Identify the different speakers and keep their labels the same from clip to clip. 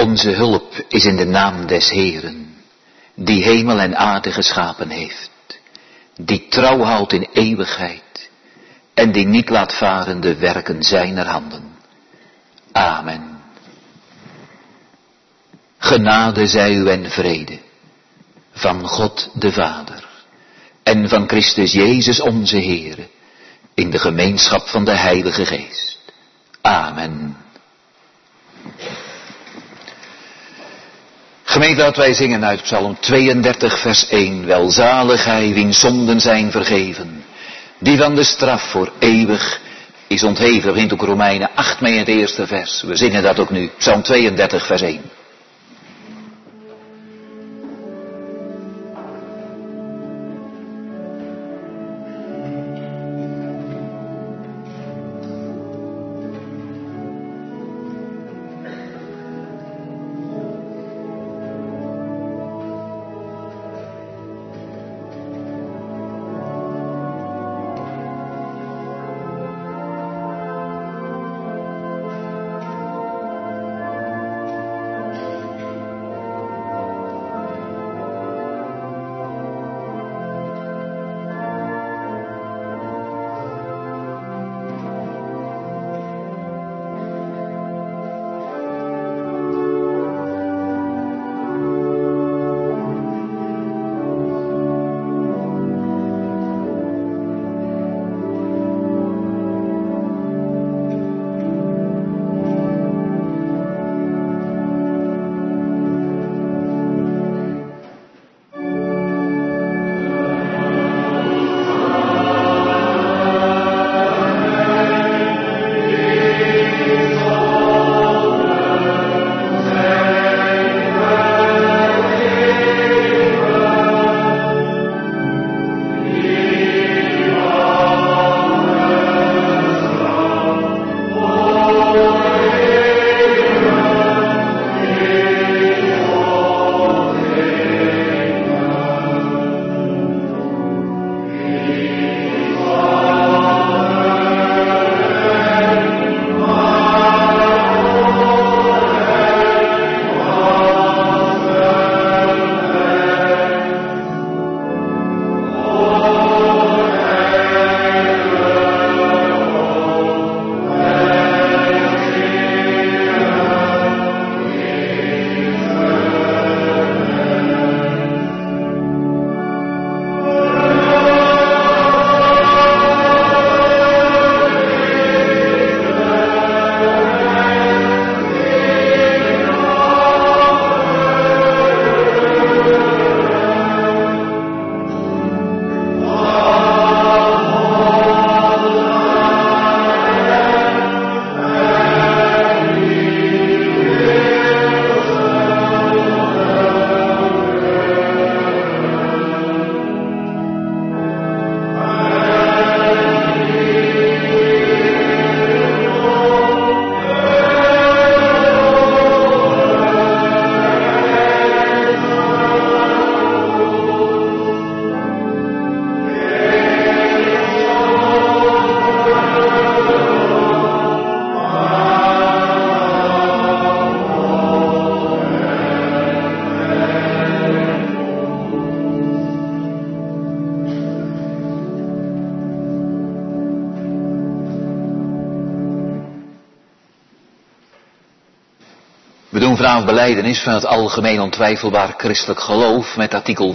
Speaker 1: Onze hulp is in de naam des Heeren, die hemel en aarde geschapen heeft, die trouw houdt in eeuwigheid en die niet laat varen de werken zijner handen. Amen. Genade zij u en vrede van God de Vader en van Christus Jezus onze Heere in de gemeenschap van de Heilige Geest. Amen. Gemeente, dat wij zingen uit Psalm 32 vers 1. Welzalig hij wiens zonden zijn vergeven, die van de straf voor eeuwig is ontheven. Begint ook Romeinen 8 mee het eerste vers. We zingen dat ook nu. Psalm 32 vers 1. We doen vanavond belijdenis van het algemeen ontwijfelbaar christelijk geloof met artikel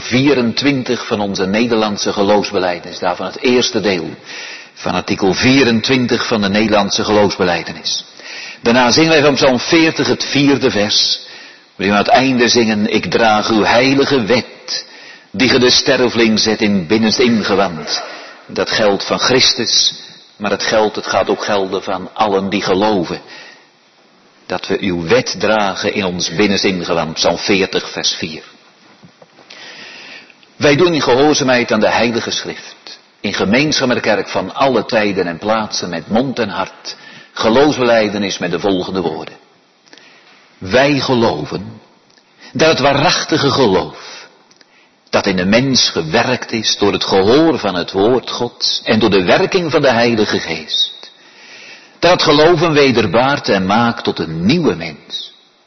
Speaker 1: 24 van onze Nederlandse geloofsbelijdenis. Daarvan het eerste deel van artikel 24 van de Nederlandse geloofsbelijdenis. Daarna zingen wij van Psalm 40 het 4e vers. Waarin we aan het einde zingen: ik draag uw heilige wet, die ge de sterveling zet in binnenste ingewand. Dat geldt van Christus, maar het gaat ook gelden van allen die geloven. Dat we uw wet dragen in ons binnenste ingewand. Psalm 40 vers 4. Wij doen in gehoorzaamheid aan de heilige schrift, in gemeenschap met de kerk van alle tijden en plaatsen, met mond en hart, geloofsbelijdenis met de volgende woorden. Wij geloven dat het waarachtige geloof, dat in de mens gewerkt is door het gehoor van het woord Gods en door de werking van de Heilige Geest, dat het geloof hem wederbaart en maakt tot een nieuwe mens.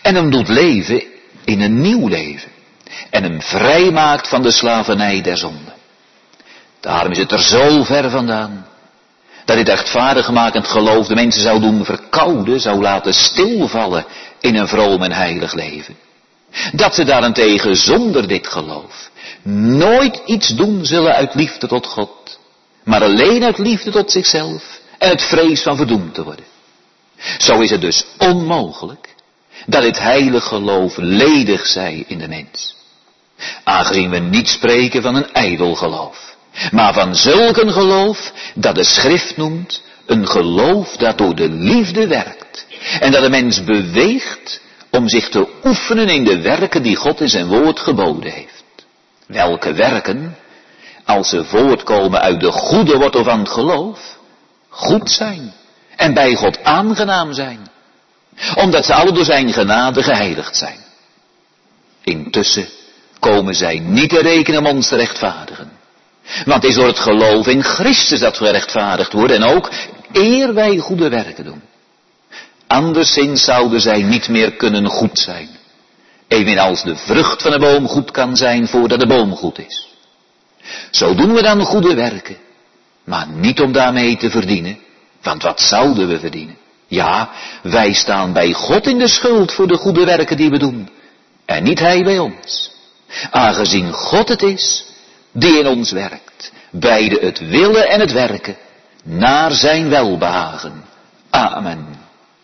Speaker 1: En hem doet leven in een nieuw leven. En hem vrijmaakt van de slavernij der zonde. Daarom is het er zo ver vandaan. Dat dit rechtvaardigmakend geloof de mensen zou doen verkouden, zou laten stilvallen in een vroom en heilig leven. Dat ze daarentegen zonder dit geloof nooit iets doen zullen uit liefde tot God, maar alleen uit liefde tot zichzelf en het vrees van verdoemd te worden. Zo is het dus onmogelijk dat dit heilig geloof ledig zij in de mens. Aangezien we niet spreken van een ijdel geloof, maar van zulk een geloof dat de schrift noemt een geloof dat door de liefde werkt. En dat de mens beweegt om zich te oefenen in de werken die God in zijn woord geboden heeft. Welke werken, als ze voortkomen uit de goede wortel van het geloof, goed zijn en bij God aangenaam zijn. Omdat ze alle door zijn genade geheiligd zijn. Intussen komen zij niet te rekenen om ons te rechtvaardigen. Want het is door het geloof in Christus dat we gerechtvaardigd worden en ook eer wij goede werken doen. Anderszins zouden zij niet meer kunnen goed zijn. Evenals de vrucht van de boom goed kan zijn voordat de boom goed is. Zo doen we dan goede werken, maar niet om daarmee te verdienen, want wat zouden we verdienen? Ja, wij staan bij God in de schuld voor de goede werken die we doen, en niet Hij bij ons. Aangezien God het is die in ons werkt, beide het willen en het werken, naar zijn welbehagen. Amen.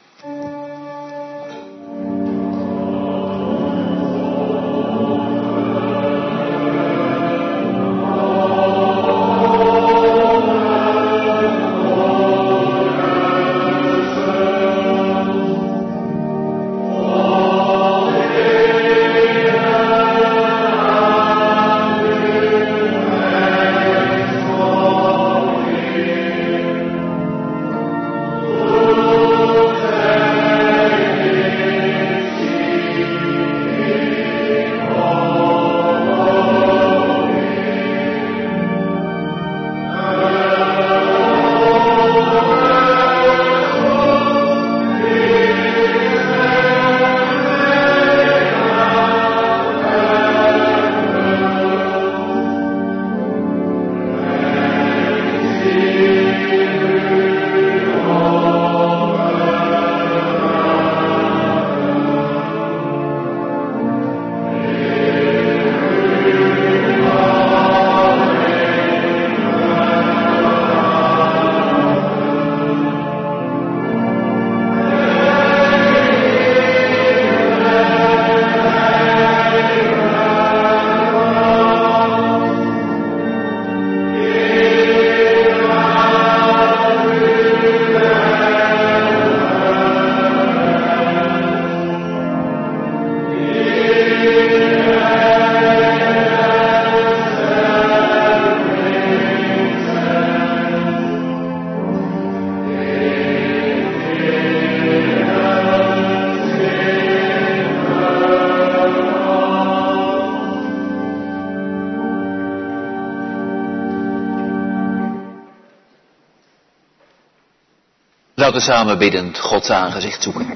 Speaker 1: Laten we samen biddend Gods aangezicht zoeken.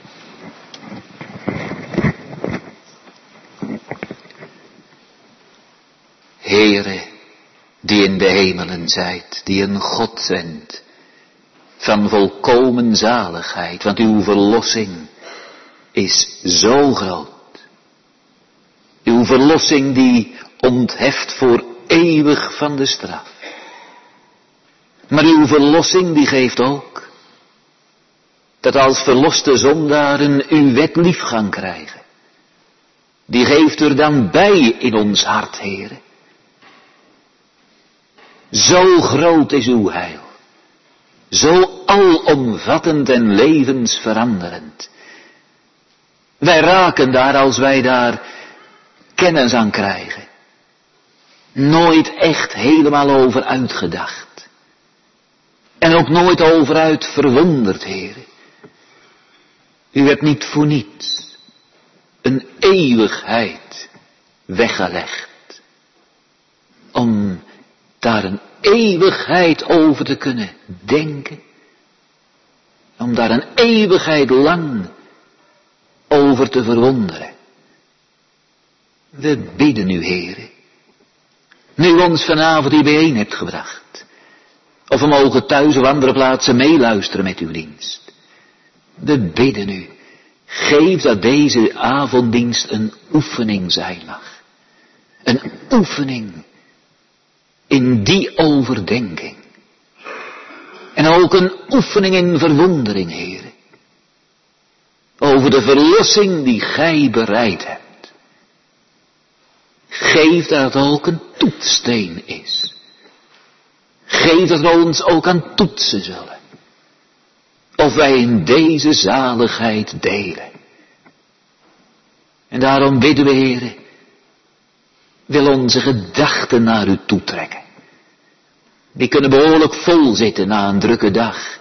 Speaker 1: Heere, die in de hemelen zijt, die een God zendt, van volkomen zaligheid, want uw verlossing is zo groot. Uw verlossing die ontheft voor eeuwig van de straf. Maar uw verlossing die geeft ook dat als verloste zondaren uw wet lief gaan krijgen. Die geeft er dan bij in ons hart, Heere. Zo groot is uw heil. Zo alomvattend en levensveranderend. Wij raken daar als wij daar kennis aan krijgen. Nooit echt helemaal over uitgedacht. En ook nooit over uit verwonderd, Heere. U hebt niet voor niets een eeuwigheid weggelegd. Om daar een eeuwigheid over te kunnen denken. Om daar een eeuwigheid lang over te verwonderen. We bidden u, Heere, nu u ons vanavond hier bijeen hebt gebracht, of we mogen thuis of andere plaatsen meeluisteren met uw dienst. We bidden u, geef dat deze avonddienst een oefening zijn mag. Een oefening in die overdenking. En ook een oefening in verwondering, Heere. Over de verlossing die gij bereid hebt. Geef dat het ook een toetssteen is. Geef dat we ons ook aan toetsen zullen. Of wij in deze zaligheid delen. En daarom bidden we, Heere, wil onze gedachten naar u toetrekken. Die kunnen behoorlijk vol zitten na een drukke dag.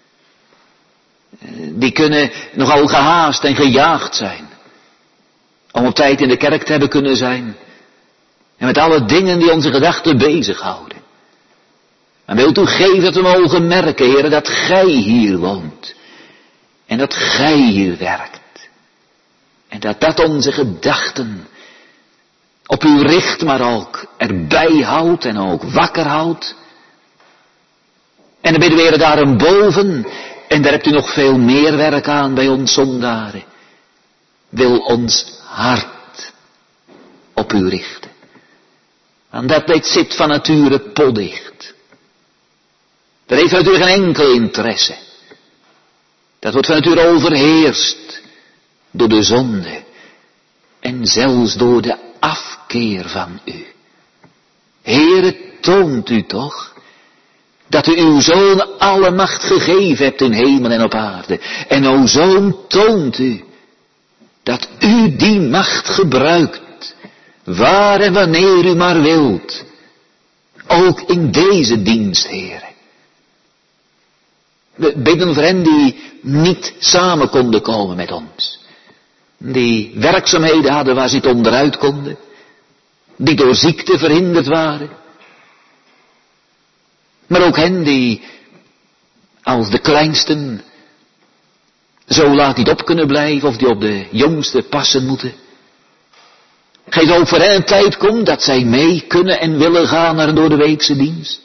Speaker 1: Die kunnen nogal gehaast en gejaagd zijn. Om op tijd in de kerk te hebben kunnen zijn. En met alle dingen die onze gedachten bezighouden. En wilt u geven dat we mogen merken, Heere, dat gij hier woont. En dat gij hier werkt. En dat onze gedachten op u richt, maar ook erbij houdt en ook wakker houdt. En dan bidden we, Heere, daarboven, en daar hebt u nog veel meer werk aan bij ons zondaren. Wil ons hart op u richten. Want dat zit van nature potdicht. Dat heeft van nature geen enkel interesse. Dat wordt van nature overheerst door de zonde. En zelfs door de afkeer van u. Heere, toont u toch dat u uw Zoon alle macht gegeven hebt in hemel en op aarde. En o Zoon, toont u dat u die macht gebruikt, waar en wanneer u maar wilt. Ook in deze dienst, Heere. We bidden voor hen die niet samen konden komen met ons. Die werkzaamheden hadden waar ze niet onderuit konden. Die door ziekte verhinderd waren. Maar ook hen die als de kleinsten zo laat niet op kunnen blijven of die op de jongste passen moeten. Geef ook voor hen een tijd komt dat zij mee kunnen en willen gaan naar een doordeweekse dienst.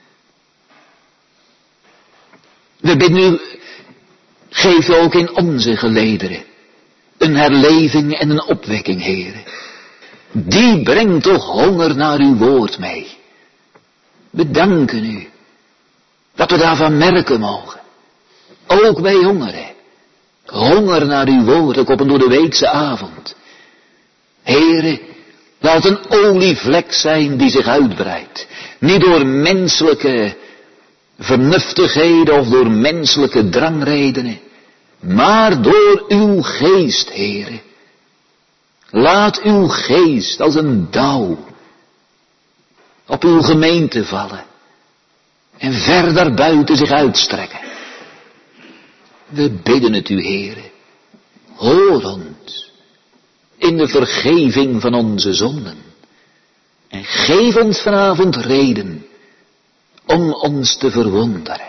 Speaker 1: We bidden u, geef ook in onze gelederen een herleving en een opwekking, Heere. Die brengt toch honger naar uw woord mee. We danken u dat we daarvan merken mogen. Ook bij hongeren. Honger naar uw woord, ook op een doordeweekse avond. Heere, laat een olievlek zijn die zich uitbreidt. Niet door menselijke vernuftigheden of door menselijke drangredenen, maar door uw geest, Heere. Laat uw geest als een dauw op uw gemeente vallen en verder buiten zich uitstrekken. We bidden het u, Heere. Hoor ons in de vergeving van onze zonden en geef ons vanavond reden om ons te verwonderen.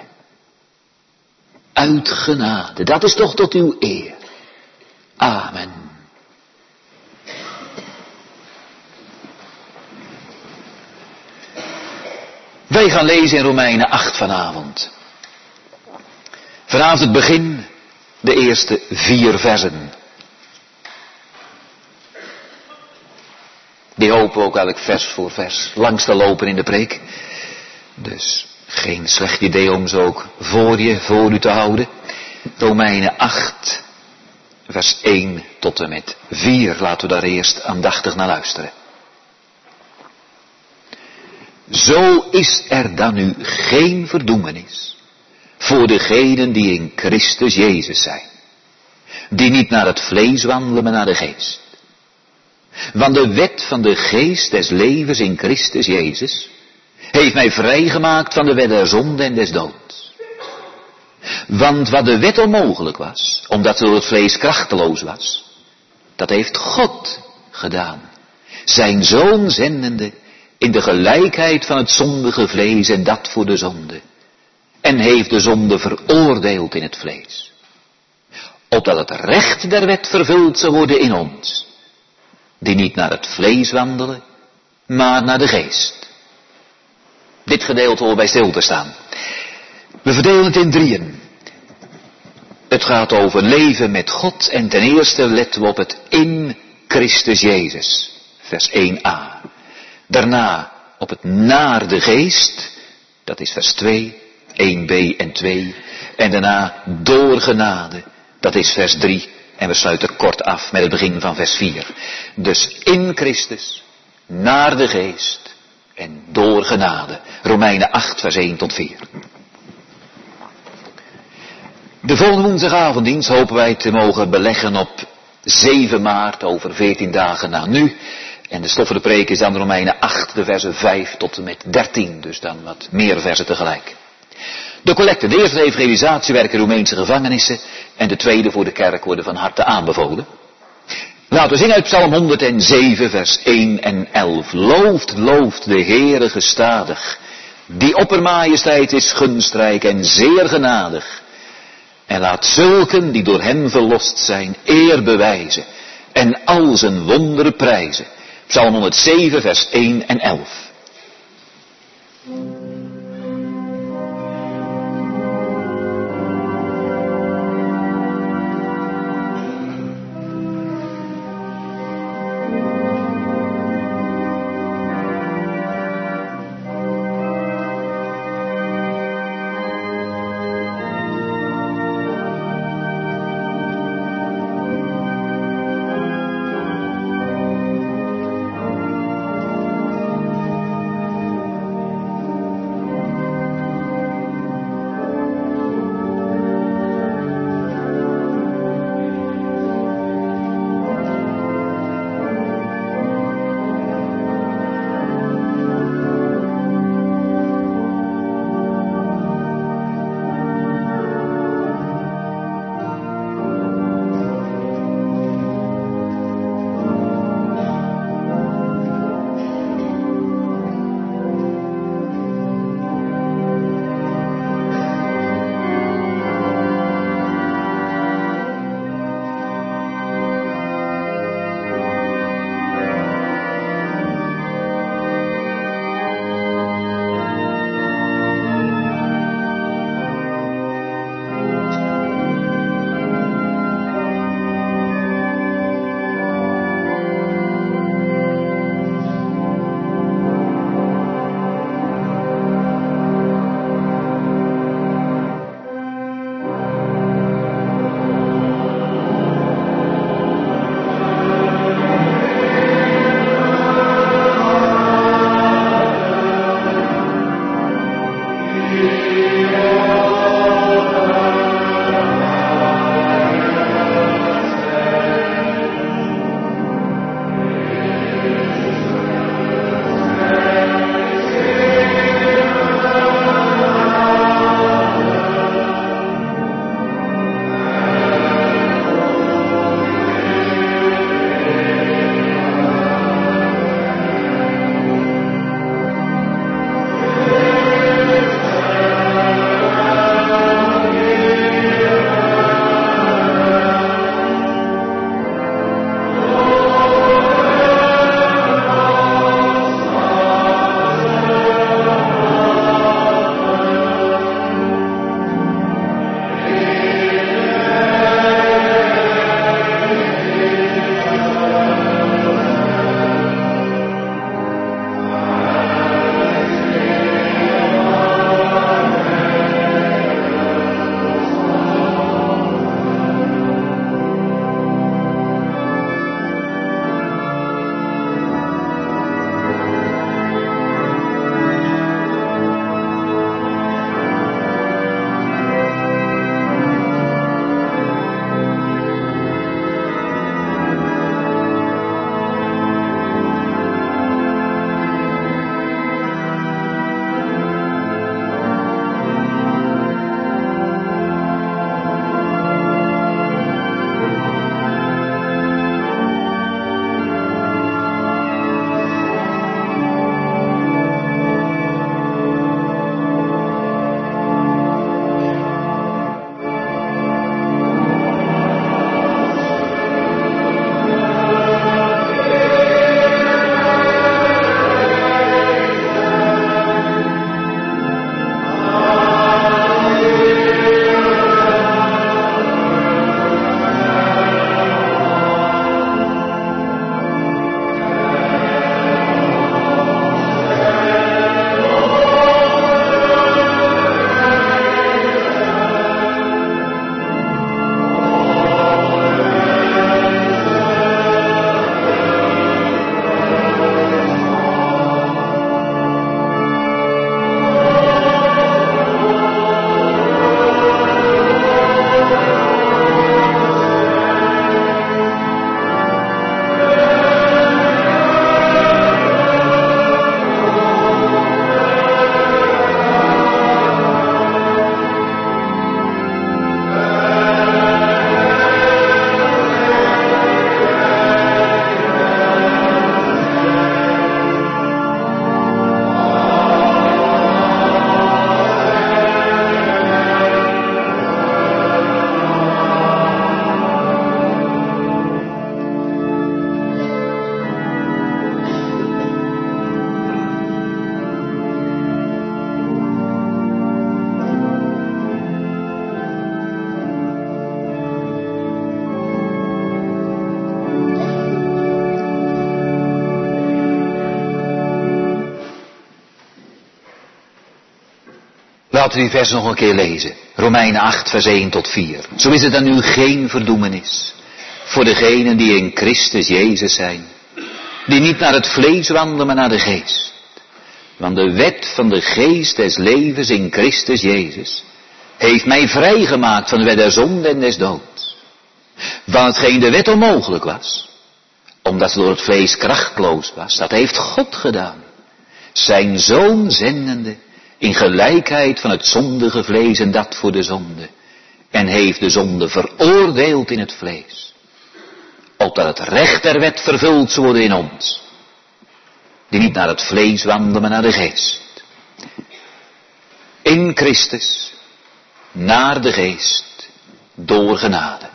Speaker 1: Uit genade, dat is toch tot uw eer. Amen. Wij gaan lezen in Romeinen 8 vanavond. Vanavond het begin, de eerste 4 versen. Die hopen we ook elk vers voor vers langs te lopen in de preek. Dus geen slecht idee om ze ook voor u te houden. Romeinen 8, vers 1 tot en met 4. Laten we daar eerst aandachtig naar luisteren. Zo is er dan nu geen verdoemenis voor degenen die in Christus Jezus zijn. Die niet naar het vlees wandelen, maar naar de geest. Want de wet van de geest des levens in Christus Jezus heeft mij vrijgemaakt van de wet der zonde en des doods. Want wat de wet onmogelijk was, omdat ze door het vlees krachteloos was, dat heeft God gedaan. Zijn Zoon zendende in de gelijkheid van het zondige vlees en dat voor de zonde. En heeft de zonde veroordeeld in het vlees. opdat het recht der wet vervuld zou worden in ons, die niet naar het vlees wandelen, maar naar de geest. Dit gedeelte hoort bij stil te staan. We verdelen het in drieën. Het gaat over leven met God en ten eerste letten we op het in Christus Jezus, vers 1a. Daarna op het naar de geest, dat is vers 2, 1b en 2. En daarna door genade, dat is vers 3. En we sluiten kort af met het begin van vers 4. Dus in Christus, naar de geest en door genade. Romeinen 8 vers 1 tot 4. De volgende woensdagavonddienst hopen wij te mogen beleggen op 7 maart, over 14 dagen na nu. En de stof van de preek is dan Romeinen 8, de versen 5 tot en met 13. Dus dan wat meer versen tegelijk. De collecte, de eerste evangelisatiewerk in Roemeense gevangenissen en de tweede voor de kerk worden van harte aanbevolen. Laten we zingen uit Psalm 107 vers 1 en 11. Looft de Heere gestadig, die oppermajesteit is gunstrijk en zeer genadig. En laat zulken die door hem verlost zijn eer bewijzen en al zijn wonderen prijzen. Psalm 107 vers 1 en 11. Laten we die vers nog een keer lezen. Romeinen 8 vers 1 tot 4. Zo is het dan nu geen verdoemenis voor degenen die in Christus Jezus zijn. Die niet naar het vlees wandelen, maar naar de geest. Want de wet van de geest des levens in Christus Jezus heeft mij vrijgemaakt van de wet der zonde en des doods. Van hetgeen de wet onmogelijk was, omdat ze door het vlees krachtloos was, dat heeft God gedaan. Zijn zoon zendende in gelijkheid van het zondige vlees en dat voor de zonde. En heeft de zonde veroordeeld in het vlees. Opdat het recht der wet vervuld zou worden in ons. Die niet naar het vlees wandelen, maar naar de geest. In Christus, naar de geest, door genade.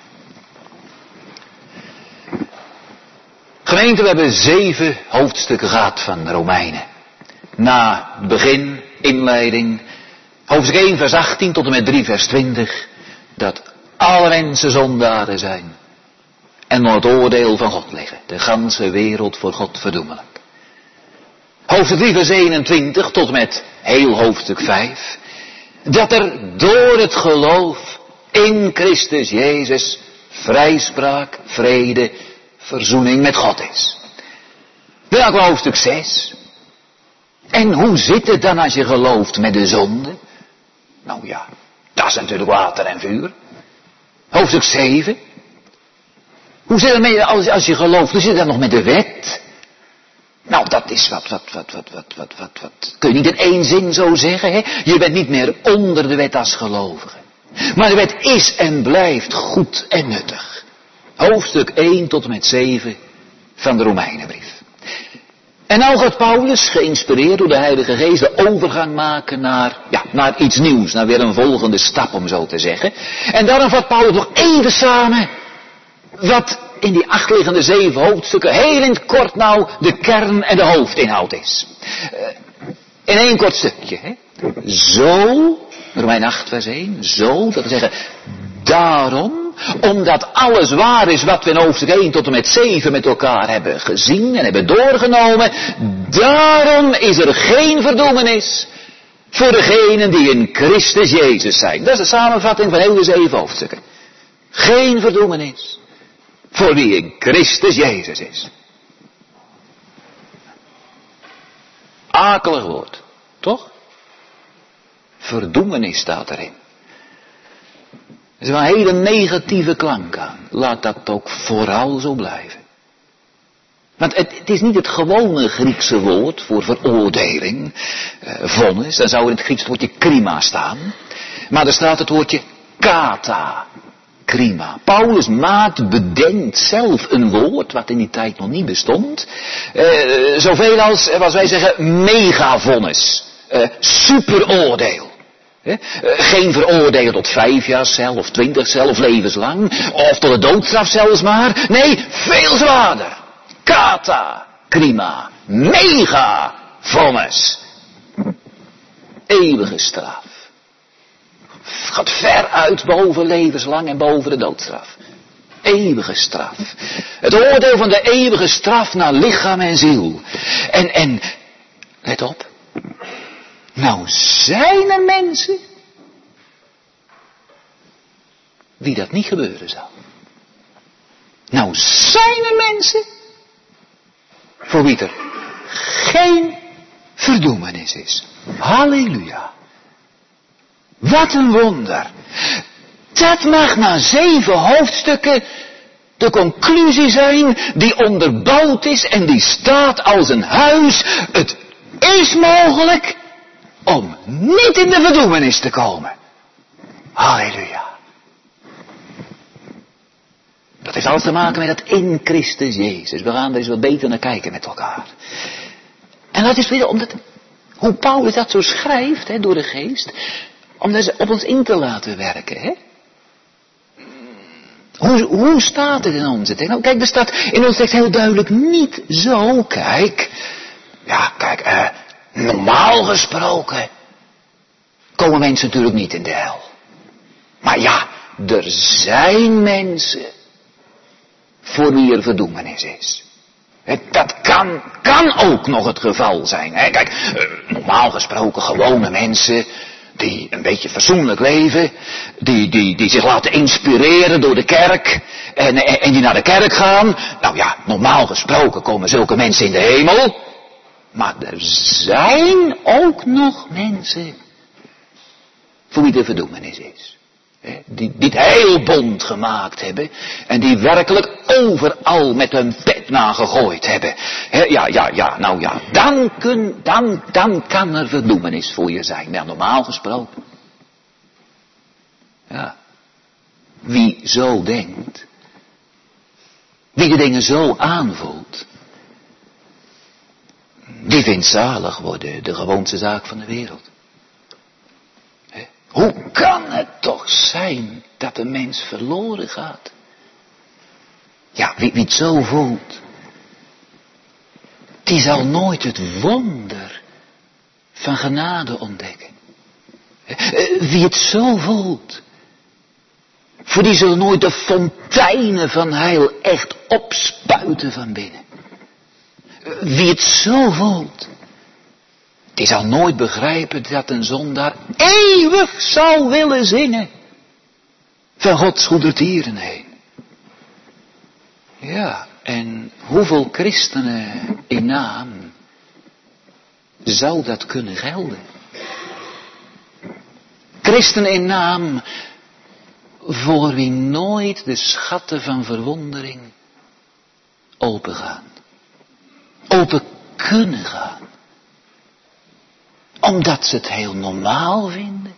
Speaker 1: Gemeente, we hebben 7 hoofdstukken gehad van Romeinen. Na begin, inleiding, hoofdstuk 1 vers 18 tot en met 3 vers 20. Dat alle mensen zondaren zijn. En onder het oordeel van God liggen. De ganse wereld voor God verdoemelijk. Hoofdstuk 3 vers 21 tot en met heel hoofdstuk 5. Dat er door het geloof in Christus Jezus vrijspraak, vrede, verzoening met God is. Dan ook hoofdstuk 6. En hoe zit het dan als je gelooft met de zonde? Nou ja, dat is natuurlijk water en vuur. Hoofdstuk 7. Hoe zit het mee als je gelooft? Hoe zit het dan nog met de wet? Nou, dat is wat. Kun je niet in één zin zo zeggen, hè? Je bent niet meer onder de wet als gelovige. Maar de wet is en blijft goed en nuttig. Hoofdstuk 1 tot en met 7 van de Romeinenbrief. En nou gaat Paulus, geïnspireerd door de Heilige Geest, de overgang maken naar iets nieuws. Naar weer een volgende stap, om zo te zeggen. En daarom vat Paulus nog even samen wat in die achterliggende 7 hoofdstukken heel in het kort nou de kern en de hoofdinhoud is. In één kort stukje. Hè? Zo, Romeinen 8 vers 1, zo, dat wil zeggen, daarom, omdat alles waar is wat we in hoofdstuk 1 tot en met 7 met elkaar hebben gezien en hebben doorgenomen, daarom is er geen verdoemenis voor degenen die in Christus Jezus zijn. Dat is de samenvatting van heel de 7 hoofdstukken. Geen verdoemenis voor wie in Christus Jezus is. Akelig woord, toch? Verdoemenis staat erin. Er is wel een hele negatieve klank aan. Laat dat ook vooral zo blijven. Want het is niet het gewone Griekse woord voor veroordeling, vonnis. Dan zou in het Grieks het woordje krima staan. Maar er staat het woordje kata. Krima. Paulus bedenkt zelf een woord wat in die tijd nog niet bestond. Zoveel als, wat wij zeggen, megavonnis. Superoordeel. Geen veroordeel tot 5 jaar cel of 20 cel of levenslang. Of tot de doodstraf zelfs maar. Nee, veel zwaarder. Kata. Krima. Megavonnis. Eeuwige straf. Gaat ver uit boven levenslang en boven de doodstraf. Eeuwige straf. Het oordeel van de eeuwige straf naar lichaam en ziel. En let op. Nou zijn er mensen wie dat niet gebeuren zal. Nou zijn er mensen voor wie er geen verdoemenis is. Halleluja. Wat een wonder. Dat mag na 7 hoofdstukken de conclusie zijn die onderbouwd is en die staat als een huis. Het is mogelijk om niet in de verdoemenis te komen. Halleluja. Dat heeft alles te maken met het in Christus Jezus. We gaan er eens wat beter naar kijken met elkaar. En dat is weer omdat, hoe Paulus dat zo schrijft, door de geest, om dat op ons in te laten werken, hè? Hoe staat het in onze tekst? Nou, kijk, er staat in onze tekst heel duidelijk niet zo, kijk. Ja, kijk, normaal gesproken komen mensen natuurlijk niet in de hel. Maar ja, er zijn mensen voor wie er verdoemenis is. Dat kan ook nog het geval zijn. Hè? Kijk, normaal gesproken gewone mensen, die een beetje fatsoenlijk leven, die zich laten inspireren door de kerk en die naar de kerk gaan. Nou ja, normaal gesproken komen zulke mensen in de hemel. Maar er zijn ook nog mensen voor wie de verdoemenis is. Die het heilbond gemaakt hebben en die werkelijk overal met hun pet nagegooid hebben. Dan kan er verdoemenis voor je zijn. Ja, normaal gesproken. Ja. Wie zo denkt, wie de dingen zo aanvoelt, die vindt zalig worden de gewoonste zaak van de wereld. Hoe kan het toch zijn dat de mens verloren gaat? Ja, wie het zo voelt, die zal nooit het wonder van genade ontdekken. Wie het zo voelt, voor die zullen nooit de fonteinen van heil echt opspuiten van binnen. Wie het zo voelt, die zal nooit begrijpen dat een zondaar eeuwig zou willen zingen van Gods goedertieren heen. Ja, en hoeveel christenen in naam zou dat kunnen gelden? Christenen in naam voor wie nooit de schatten van verwondering opengaan. Open kunnen gaan. Omdat ze het heel normaal vinden.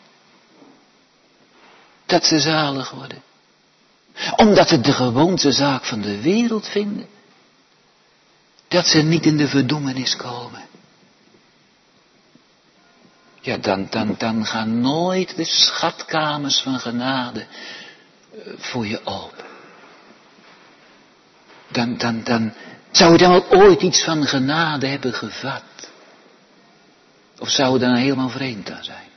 Speaker 1: Dat ze zalig worden. Omdat ze het de gewoonste zaak van de wereld vinden. Dat ze niet in de verdoemenis komen. Ja, dan gaan nooit de schatkamers van genade voor je open. Dan zou je dan wel ooit iets van genade hebben gevat. Of zou je dan helemaal vreemd aan zijn?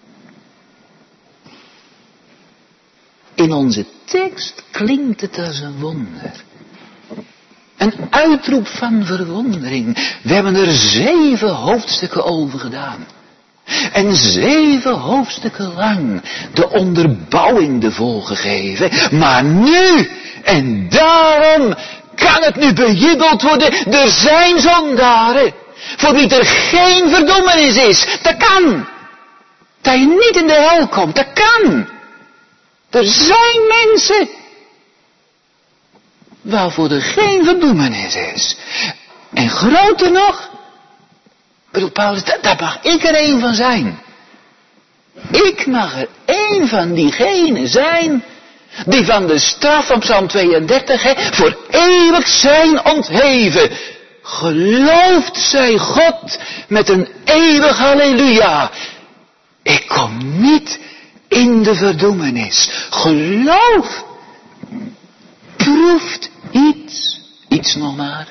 Speaker 1: In onze tekst klinkt het als een wonder. Een uitroep van verwondering. We hebben er 7 hoofdstukken over gedaan. En 7 hoofdstukken lang de onderbouwing ervoor gegeven. Maar nu, en daarom kan het nu bejubeld worden. Er zijn zondaren voor wie er geen verdoemenis is. Dat kan. Dat je niet in de hel komt. Dat kan. Er zijn mensen waarvoor er geen verdoemenis is. En groter nog, bedoelt Paulus, daar mag ik er een van zijn. Ik mag er een van diegenen zijn die van de straf van Psalm 32 voor eeuwig zijn ontheven. Geloofd zij God met een eeuwig halleluja. Ik kom niet in de verdoemenis. Geloof proeft iets nog maar,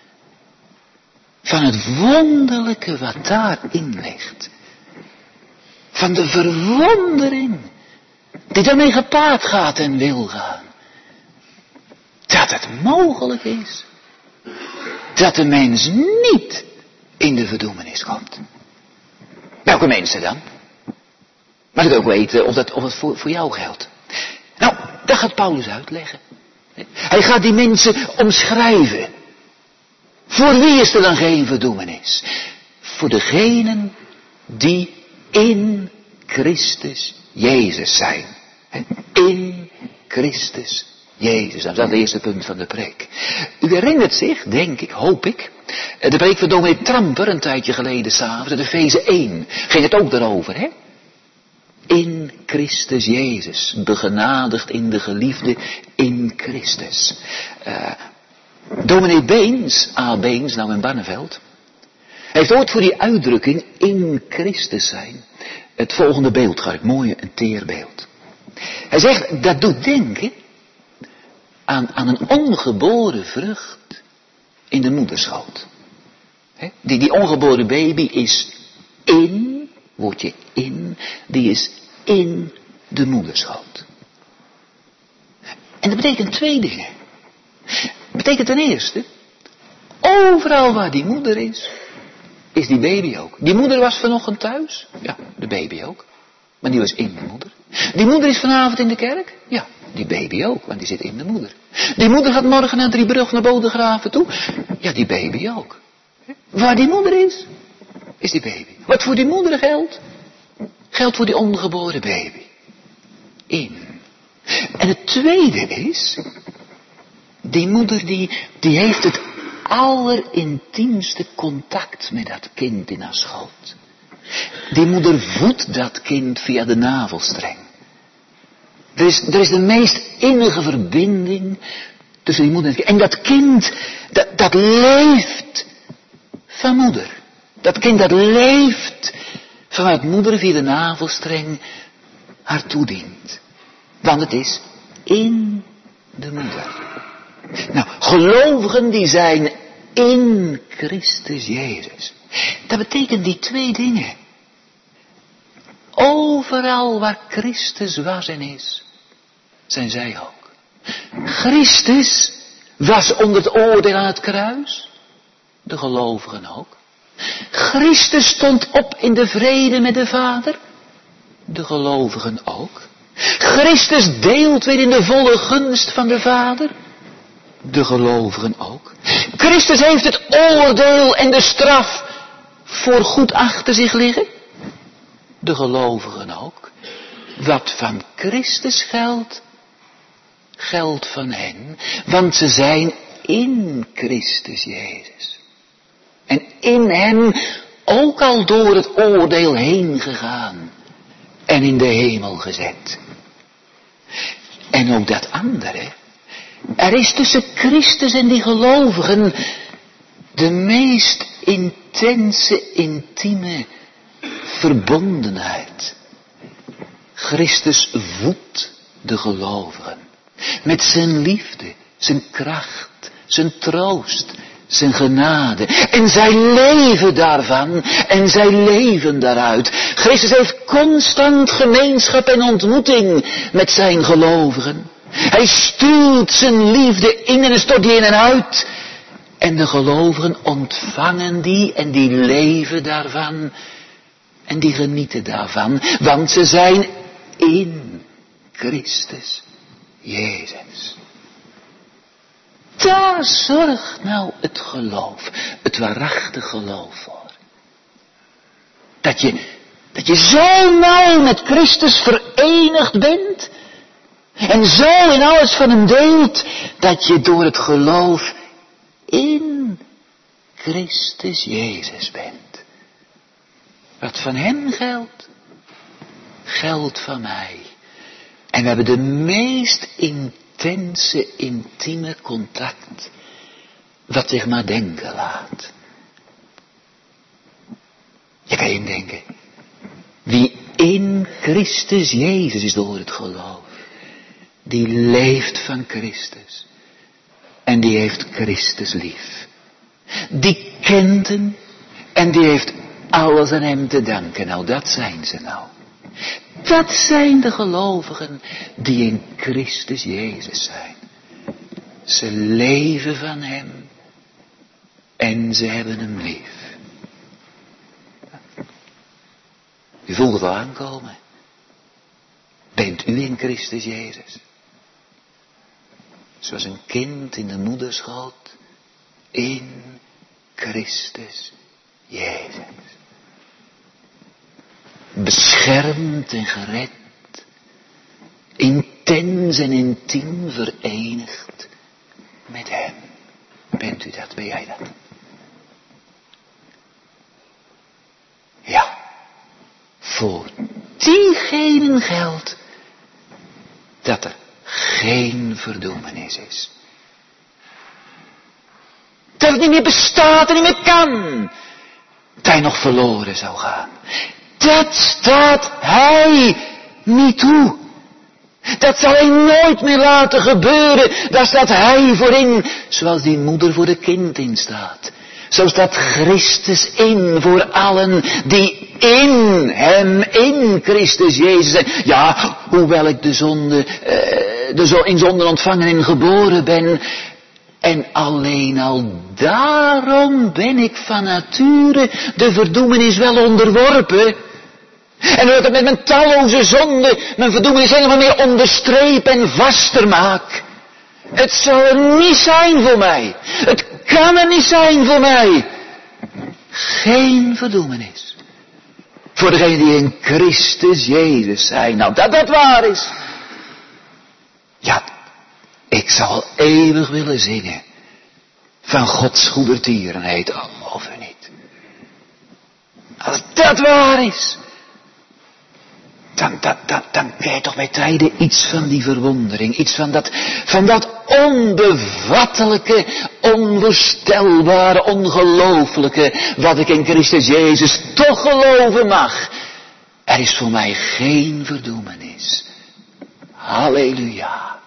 Speaker 1: van het wonderlijke wat daarin ligt. Van de verwondering die daarmee gepaard gaat en wil gaan. Dat het mogelijk is dat de mens niet in de verdoemenis komt. Welke mensen dan? Mag ik ook weten of het voor jou geldt? Nou, dat gaat Paulus uitleggen. Hij gaat die mensen omschrijven. Voor wie is er dan geen verdoemenis? Voor degenen die in Christus Jezus zijn. In Christus Jezus. Dat is het eerste punt van de preek. U herinnert zich, denk ik, hoop ik, de preek van dominee Tramper een tijdje geleden s'avonds, de Efeze 1, ging het ook daarover, hè? In Christus Jezus, begenadigd in de geliefde in Christus. Dominee Beens, A. Beens, nou in Barneveld, heeft ooit voor die uitdrukking in Christus zijn het volgende beeld gehad, mooi een teer beeld. Hij zegt, dat doet denken aan een ongeboren vrucht in de moederschoot. Die ongeboren baby is in, woordje in, die is in de moederschoot. En dat betekent 2 dingen. Dat betekent ten eerste, overal waar die moeder is die baby ook. Die moeder was vanochtend thuis, ja, de baby ook. Maar die was in de moeder. Die moeder is vanavond in de kerk? Ja, die baby ook, want die zit in de moeder. Die moeder gaat morgen naar Driebrug, naar Bodegraven toe? Ja, die baby ook. Waar die moeder is die baby. Wat voor die moeder geldt? Geldt voor die ongeboren baby. In. En het tweede is, die moeder die heeft het allerintiemste contact met dat kind in haar schoot. Die moeder voedt dat kind via de navelstreng. Er is de meest innige verbinding tussen die moeder en het kind. En dat kind, dat leeft van moeder. Dat kind dat leeft vanuit moeder via de navelstreng haar toedient. Want het is in de moeder. Nou, gelovigen die zijn in Christus Jezus. Dat betekent die twee dingen. Overal waar Christus was en is, zijn zij ook. Christus was onder het oordeel aan het kruis. De gelovigen ook. Christus stond op in de vrede met de Vader. De gelovigen ook. Christus deelt weer in de volle gunst van de Vader. De gelovigen ook. Christus heeft het oordeel en de straf voor goed achter zich liggen. De gelovigen ook. Wat van Christus geldt, geldt van hen. Want ze zijn in Christus Jezus. En in hem ook al door het oordeel heen gegaan. En in de hemel gezet. En ook dat andere. Er is tussen Christus en die gelovigen de meest intense, intieme verbondenheid. Christus voedt de gelovigen. Met zijn liefde, zijn kracht, zijn troost, zijn genade. En zij leven daarvan en zij leven daaruit. Christus heeft constant gemeenschap en ontmoeting met zijn gelovigen. Hij stuurt zijn liefde in en stort die in en uit. En de gelovigen ontvangen die en die leven daarvan. En die genieten daarvan. Want ze zijn in Christus Jezus. Daar zorgt nou het geloof, het waarachtig geloof voor. Dat je zo nauw met Christus verenigd bent. En zo in alles van hem deelt, dat je door het geloof in Christus Jezus bent. Wat van hem geldt, geldt van mij. En we hebben de meest intense, intieme contact, wat zich maar denken laat. Je kan je denken, wie in Christus Jezus is door het geloof, die leeft van Christus. En die heeft Christus lief. Die kent hem. En die heeft alles aan hem te danken. Nou, dat zijn ze nou. Dat zijn de gelovigen die in Christus Jezus zijn. Ze leven van hem. En ze hebben hem lief. U voelt het wel aankomen. Bent u in Christus Jezus? Zoals een kind in de moederschoot in Christus Jezus. Beschermd en gered, intens en intiem verenigd met hem. Bent u dat? Ben jij dat? Ja, voor diegenen geldt dat er geen verdoemenis is. Dat het niet meer bestaat en niet meer kan. Dat hij nog verloren zou gaan. Dat staat hij niet toe. Dat zal hij nooit meer laten gebeuren. Daar staat hij voor in. Zoals die moeder voor het kind in staat. Zo staat Christus in voor allen die in hem, in Christus Jezus zijn. Ja, hoewel ik in zonde ontvangen en geboren ben. En alleen al daarom ben ik van nature de verdoemenis wel onderworpen. En doordat ik met mijn talloze zonden mijn verdoemenis helemaal meer onderstreep en vaster maak. Het zal er niet zijn voor mij. Het kan er niet zijn voor mij. Geen verdoemenis. Voor degenen die in Christus Jezus zijn. Nou, dat waar is. Ja, ik zal eeuwig willen zingen. Van Gods goedertierenheid. Of u niet. Als dat waar is. Dan krijg je toch bij tijden iets van die verwondering. Iets van dat onbevattelijke, onvoorstelbare, ongelooflijke. Wat ik in Christus Jezus toch geloven mag. Er is voor mij geen verdoemenis. Halleluja.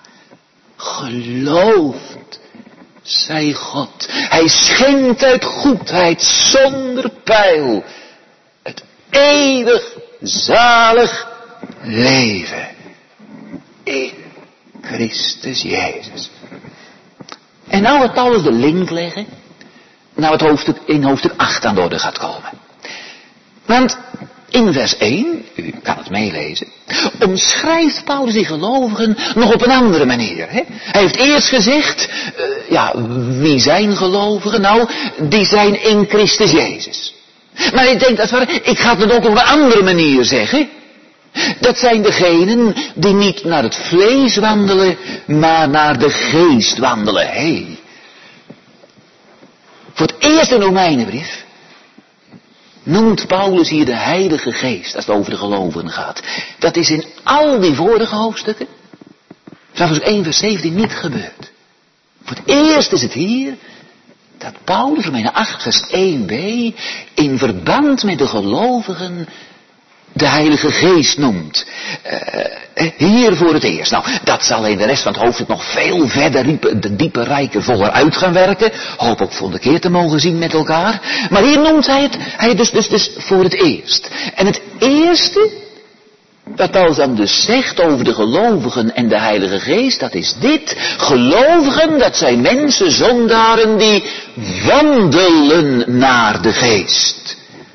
Speaker 1: Gelooft zij God. Hij schenkt uit goedheid zonder peil. Het eeuwig zalig leven in Christus Jezus. En nou wat Paulus de link leggen, nou het hoofdstuk, in hoofdstuk 8 aan de orde gaat komen. Want in vers 1, u kan het meelezen, omschrijft Paulus die gelovigen nog op een andere manier. Hè? Hij heeft eerst gezegd, wie zijn gelovigen? Nou, die zijn in Christus Jezus. Maar ik denk, ik ga het ook op een andere manier zeggen. Dat zijn degenen die niet naar het vlees wandelen, maar naar de geest wandelen. Hey. Voor het eerst in de Romeinenbrief noemt Paulus hier de Heilige Geest, als het over de gelovigen gaat. Dat is in al die vorige hoofdstukken, vanaf 1 vers 17, niet gebeurd. Voor het eerst is het hier dat Paulus, Romeinen 8 vers 1b, in verband met de gelovigen de Heilige Geest noemt. Hier voor het eerst. Nou, dat zal in de rest van het hoofdstuk nog veel verder dieper, rijker, voller uit gaan werken. Hoop ook volgende keer te mogen zien met elkaar. Maar hier noemt hij het dus voor het eerst. En het eerste, wat Paulus dan dus zegt over de gelovigen en de Heilige Geest, dat is dit. Gelovigen, dat zijn mensen, zondaren, die wandelen naar de Geest.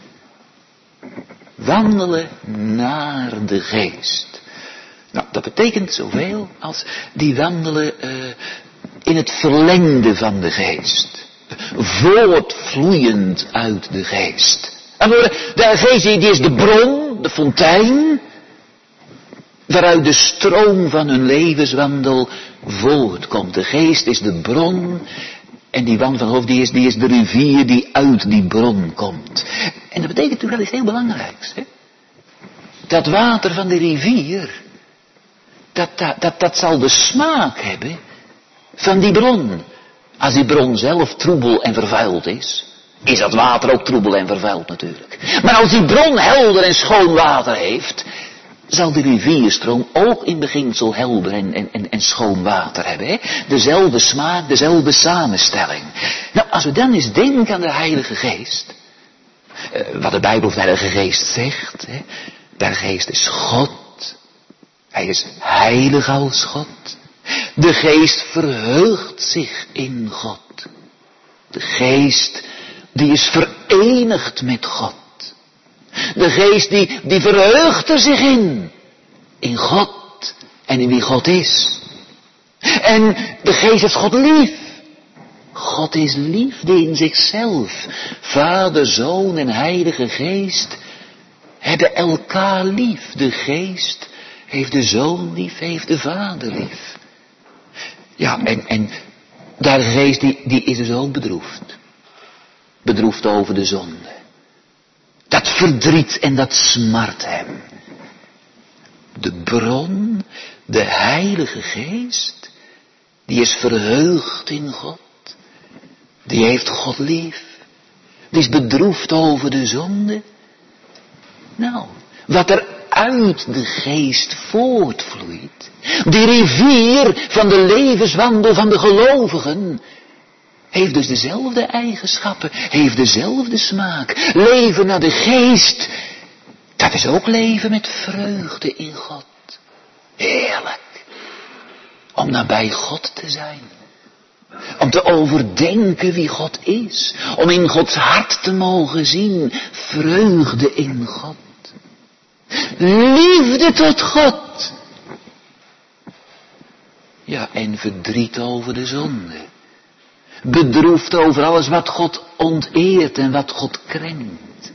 Speaker 1: Wandelen naar de Geest. Nou, dat betekent zoveel als die wandelen in het verlengde van de Geest. Voortvloeiend uit de Geest. En de Geest die is de bron, de fontein, waaruit de stroom van hun levenswandel voortkomt. De Geest is de bron. En die wand van het hoofd, die is de rivier die uit die bron komt. En dat betekent natuurlijk wel iets heel belangrijks. Hè? Dat water van de rivier, dat zal de smaak hebben van die bron. Als die bron zelf troebel en vervuild is dat water ook troebel en vervuild natuurlijk. Maar als die bron helder en schoon water heeft, zal de rivierstroom ook in beginsel helder en schoon water hebben. Hè? Dezelfde smaak, dezelfde samenstelling. Nou, als we dan eens denken aan de Heilige Geest. Wat de Bijbel van de Heilige Geest zegt. Hè? De Heilige Geest is God. Hij is heilig als God. De Geest verheugt zich in God. De Geest die is verenigd met God. De Geest die verheugt er zich in God en in wie God is. En de Geest heeft God lief. God is liefde in zichzelf. Vader, Zoon en Heilige Geest hebben elkaar lief. De Geest heeft de Zoon lief, heeft de Vader lief. Ja, en de Geest die is dus ook bedroefd. Bedroefd over de zonde. Dat verdriet en dat smart hem. De bron, de Heilige Geest, die is verheugd in God. Die heeft God lief. Die is bedroefd over de zonde. Nou, wat er uit de Geest voortvloeit, die rivier van de levenswandel van de gelovigen, heeft dus dezelfde eigenschappen, heeft dezelfde smaak. Leven naar de Geest, dat is ook leven met vreugde in God. Heerlijk. Om nabij God te zijn. Om te overdenken wie God is. Om in Gods hart te mogen zien. Vreugde in God. liefde tot God. Ja, en verdriet over de zonde. Bedroefd over alles wat God onteert en wat God krenkt.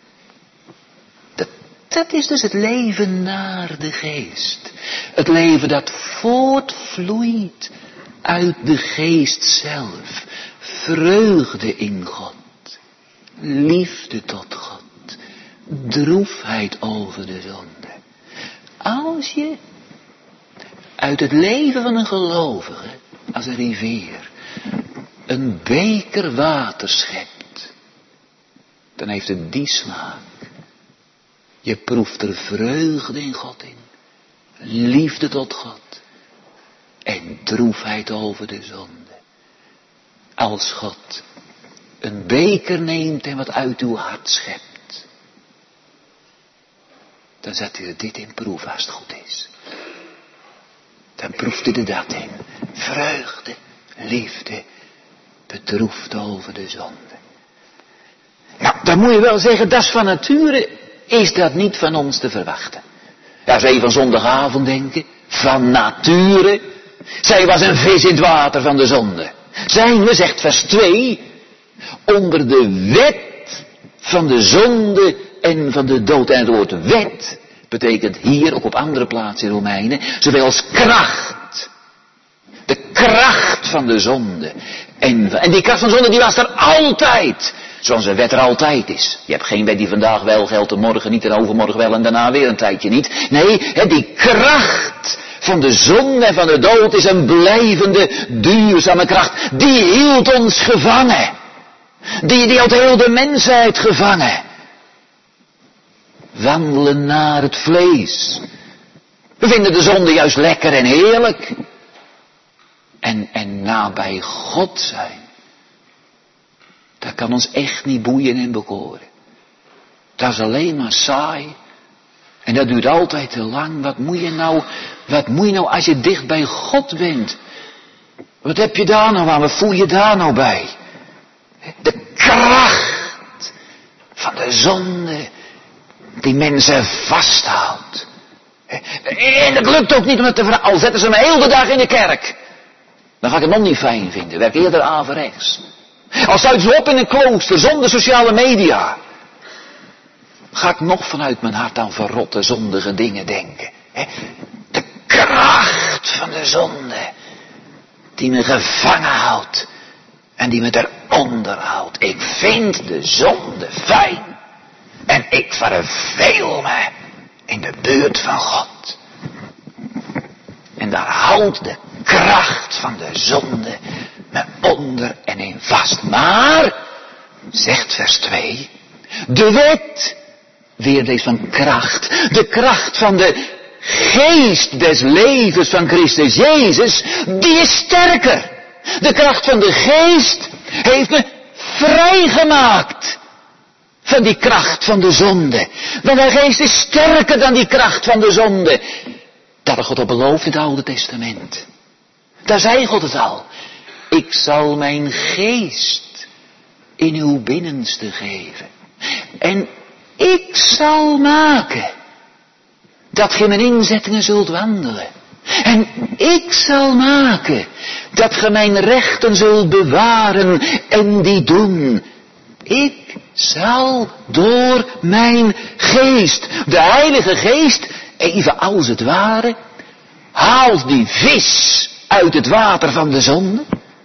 Speaker 1: Dat is dus het leven naar de geest. Het leven dat voortvloeit uit de geest zelf. Vreugde in God. Liefde tot God. Droefheid over de zonde. Als je uit het leven van een gelovige, als een rivier, een beker water schept, dan heeft het die smaak. Je proeft er vreugde in God in. Liefde tot God. En droefheid over de zonde. Als God een beker neemt en wat uit uw hart schept, dan zet u er dit in proef als het goed is. Dan proeft u er dat in. Vreugde, liefde, bedroefd over de zonde. Nou, dan moet je wel zeggen, dat is van nature, is dat niet van ons te verwachten. Ja, als we even van zondagavond denken, van nature, zij was een vis in het water van de zonde. Zijn we, zegt vers 2, onder de wet van de zonde en van de dood. En het woord wet betekent hier, ook op andere plaatsen in Romeinen, zowel als kracht. De kracht van de zonde. En die kracht van de zonde, die was er altijd. Zoals een wet er altijd is. Je hebt geen wet die vandaag wel geldt en morgen niet en overmorgen wel en daarna weer een tijdje niet. Nee, die kracht van de zonde en van de dood is een blijvende, duurzame kracht. Die hield ons gevangen. Die had heel de mensheid gevangen. Wandelen naar het vlees. We vinden de zonde juist lekker en heerlijk. En nabij God zijn. Dat kan ons echt niet boeien en bekoren. Dat is alleen maar saai. En dat duurt altijd te lang. Wat moet je nou als je dicht bij God bent? Wat heb je daar nou aan? Wat voel je daar nou bij? De kracht van de zonde die mensen vasthoudt. En dat lukt ook niet om het te vragen. Al zetten ze me heel de dag in de kerk. Dan ga ik het nog niet fijn vinden. Werk eerder averechts. Al sluiten ze op in een klooster zonder sociale media. Ga ik nog vanuit mijn hart aan verrotte zondige dingen denken. De kracht van de zonde. Die me gevangen houdt. En die me eronder houdt. Ik vind de zonde fijn. En ik verveel me in de buurt van God. En daar houdt de kracht van de zonde me onder en in vast. Maar, zegt vers 2, de wet, weer deze van kracht, de kracht van de geest des levens van Christus Jezus, die is sterker. De kracht van de geest heeft me vrijgemaakt van die kracht van de zonde. Want de geest is sterker dan die kracht van de zonde. Dat had God al beloofd in het Oude Testament. Daar zei God het al. Ik zal mijn geest in uw binnenste geven. En ik zal maken dat ge mijn inzettingen zult wandelen. En ik zal maken dat ge mijn rechten zult bewaren en die doen. Ik zal door mijn geest, de Heilige Geest, even als het ware, haalt die vis uit het water van de zonde,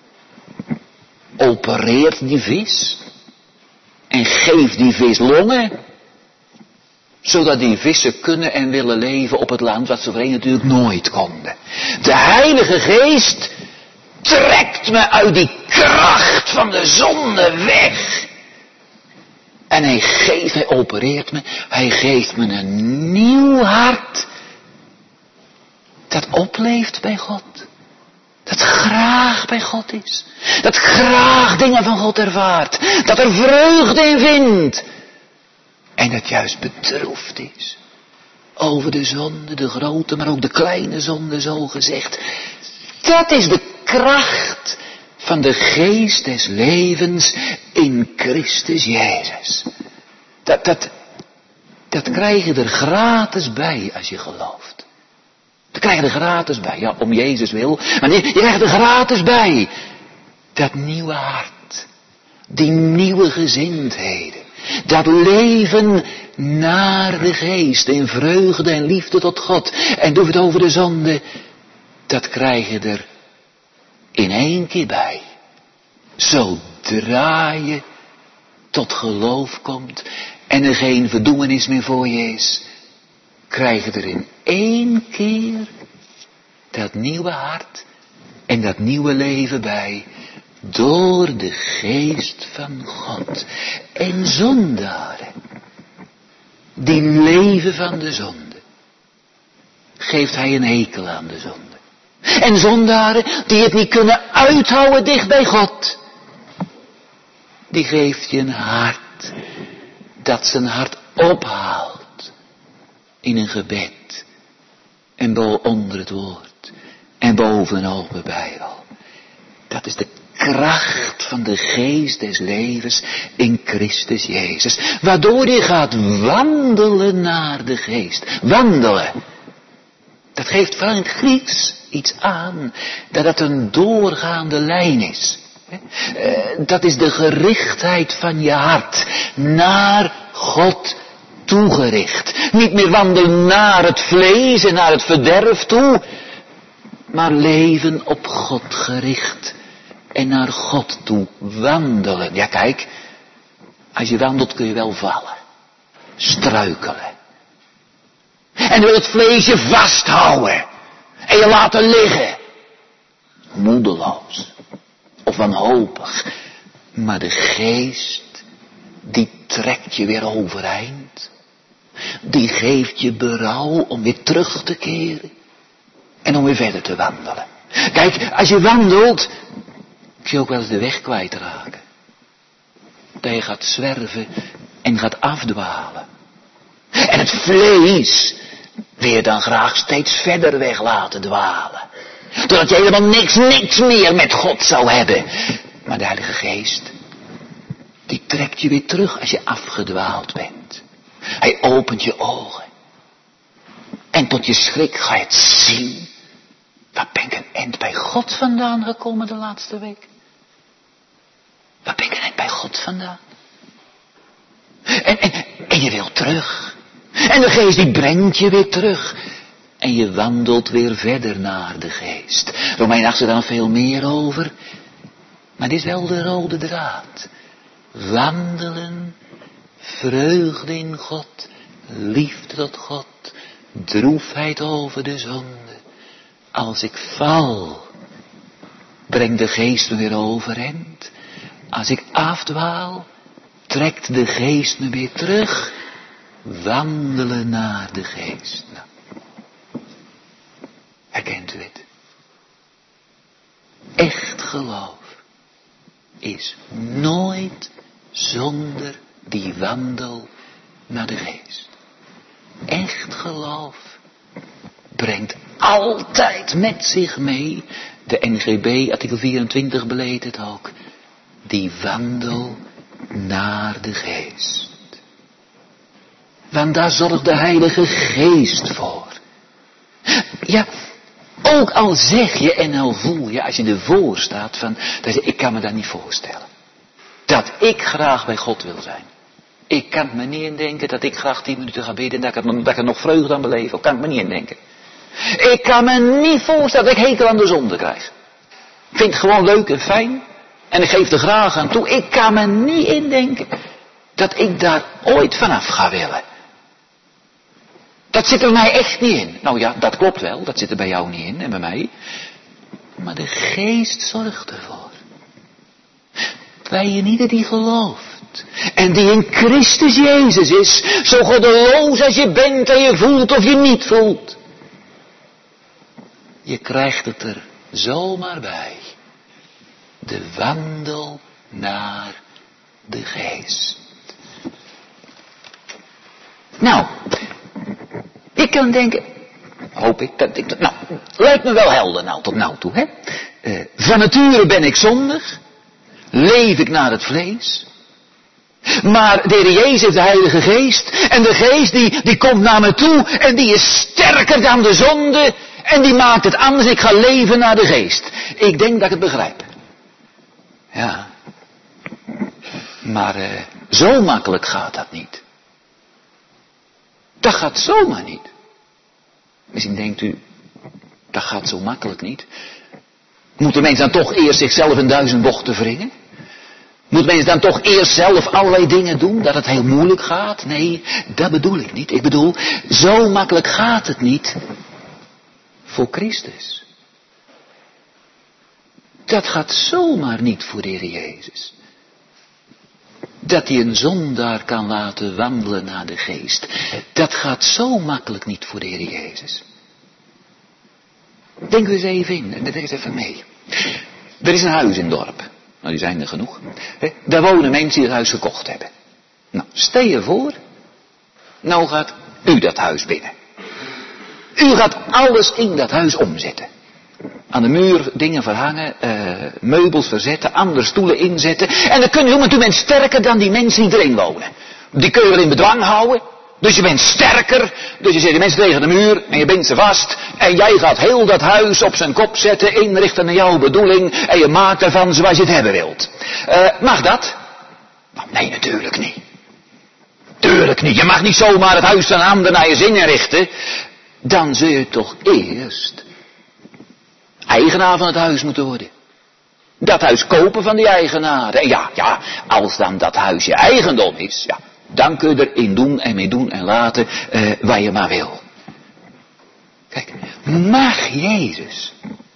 Speaker 1: opereert die vis en geeft die vis longen, zodat die vissen kunnen en willen leven op het land wat ze voorheen natuurlijk nooit konden. De Heilige Geest trekt me uit die kracht van de zonde weg. En hij opereert me, hij geeft me een nieuw hart. Dat opleeft bij God. Dat graag bij God is. Dat graag dingen van God ervaart. Dat er vreugde in vindt. En dat juist bedroefd is. Over de zonde, de grote, maar ook de kleine zonde, zo gezegd. Dat is de kracht van de geest des levens in Christus Jezus. Dat Dat krijg je er gratis bij als je gelooft. Dat krijg je er gratis bij, ja, om Jezus wil. Maar je krijgt er gratis bij. Dat nieuwe hart. Die nieuwe gezindheden. Dat leven naar de geest. In vreugde en liefde tot God. En doe het over de zonde. Dat krijg je er in één keer bij. Zodra je tot geloof komt. En er geen verdoemenis meer voor je is. Krijg je er in één keer dat nieuwe hart en dat nieuwe leven bij, door de geest van God. En zondaren, die leven van de zonde, geeft hij een hekel aan de zonde. En zondaren, die het niet kunnen uithouden dicht bij God, die geeft je een hart, dat zijn hart ophaalt in een gebed. En onder het woord. En bovenop de Bijbel. Dat is de kracht van de geest des levens in Christus Jezus. Waardoor je gaat wandelen naar de geest. Wandelen. Dat geeft vooral in het Grieks iets aan. Dat het een doorgaande lijn is. Dat is de gerichtheid van je hart. Naar God toegericht. Niet meer wandelen naar het vlees en naar het verderf toe. Maar leven op God gericht. En naar God toe wandelen. Ja kijk, als je wandelt kun je wel vallen. Struikelen. En wil het vlees je vasthouden. En je laten liggen. Moedeloos. Of wanhopig. Maar de geest, die trekt je weer overeind. Die geeft je berouw om weer terug te keren. En om weer verder te wandelen. Kijk, als je wandelt, kun je ook wel eens de weg kwijtraken. Dat je gaat zwerven en gaat afdwalen. En het vlees wil je dan graag steeds verder weg laten dwalen. Totdat je helemaal niks meer met God zou hebben. Maar de Heilige Geest, die trekt je weer terug als je afgedwaald bent. Hij opent je ogen. En tot je schrik ga je het zien. Waar ben ik een eind bij God vandaan gekomen de laatste week? Waar ben ik een eind bij God vandaan? En je wil terug. En de geest die brengt je weer terug. En je wandelt weer verder naar de geest. Romein 8 zegt daar nog veel meer over. Maar dit is wel de rode draad. Wandelen, vreugde in God, liefde tot God, droefheid over de zonde. Als ik val, brengt de geest me weer overeind. Als ik afdwaal, trekt de geest me weer terug. Wandelen naar de geest. Nou, herkent u het? Echt geloof is nooit zonder die wandel naar de geest. Echt geloof brengt altijd met zich mee, de NGB artikel 24 beleed het ook, die wandel naar de geest. Want daar zorgt de Heilige Geest voor. Ja, ook al zeg je en al voel je, als je ervoor staat van, dat je, ik kan me dat niet voorstellen. Dat ik graag bij God wil zijn. Ik kan het me niet indenken dat ik graag 10 minuten ga bidden en dat ik er nog vreugde aan beleef. Dat kan ik me niet indenken. Ik kan me niet voorstellen dat ik hekel aan de zonde krijg. Ik vind het gewoon leuk en fijn. En ik geef er graag aan toe. Ik kan me niet indenken dat ik daar ooit vanaf ga willen. Dat zit er mij echt niet in. Nou ja, dat klopt wel. Dat zit er bij jou niet in en bij mij. Maar de geest zorgt ervoor. Bij je ieder die gelooft. En die in Christus Jezus is. Zo goddeloos als je bent en je voelt of je niet voelt. Je krijgt het er zomaar bij. De wandel naar de geest. Nou, ik kan denken, hoop ik, nou, lijkt me wel helder nou tot nou toe, hè. Van nature ben ik zondig, leef ik naar het vlees. Maar de Heer Jezus heeft de Heilige Geest. En de Geest die komt naar me toe. En die is sterker dan de zonde. En die maakt het anders. Ik ga leven naar de Geest. Ik denk dat ik het begrijp. Ja. Maar zo makkelijk gaat dat niet. Dat gaat zomaar niet. Misschien denkt u, dat gaat zo makkelijk niet. Moet de mens dan toch eerst zichzelf in 1000 bochten wringen? Moet de mens dan toch eerst zelf allerlei dingen doen, dat het heel moeilijk gaat? Nee, dat bedoel ik niet. Ik bedoel, zo makkelijk gaat het niet voor Christus. Dat gaat zomaar niet voor de Heer Jezus. Dat hij een zondaar kan laten wandelen naar de Geest. Dat gaat zo makkelijk niet voor de Heer Jezus. Denk er eens even in. Denk eens even mee. Er is een huis in het dorp. Nou, die zijn er genoeg. Daar wonen mensen die het huis gekocht hebben. Nou, stel je voor. Nou gaat u dat huis binnen. U gaat alles in dat huis omzetten. Aan de muur dingen verhangen, meubels verzetten, andere stoelen inzetten. En dan kun je doen, want u bent sterker dan die mensen die erin wonen. Die kun je wel in bedwang houden. Dus je bent sterker. Dus je zet die mensen tegen de muur en je bindt ze vast. En jij gaat heel dat huis op zijn kop zetten, inrichten naar jouw bedoeling. En je maakt ervan zoals je het hebben wilt. Mag dat? Nou, nee, natuurlijk niet. Tuurlijk niet. Je mag niet zomaar het huis van een ander naar je zin inrichten. Dan zul je toch eerst eigenaar van het huis moeten worden. Dat huis kopen van die eigenaren. En ja, als dan dat huis je eigendom is, ja, dan kun je erin doen en mee doen en laten wat je maar wil. Kijk, mag Jezus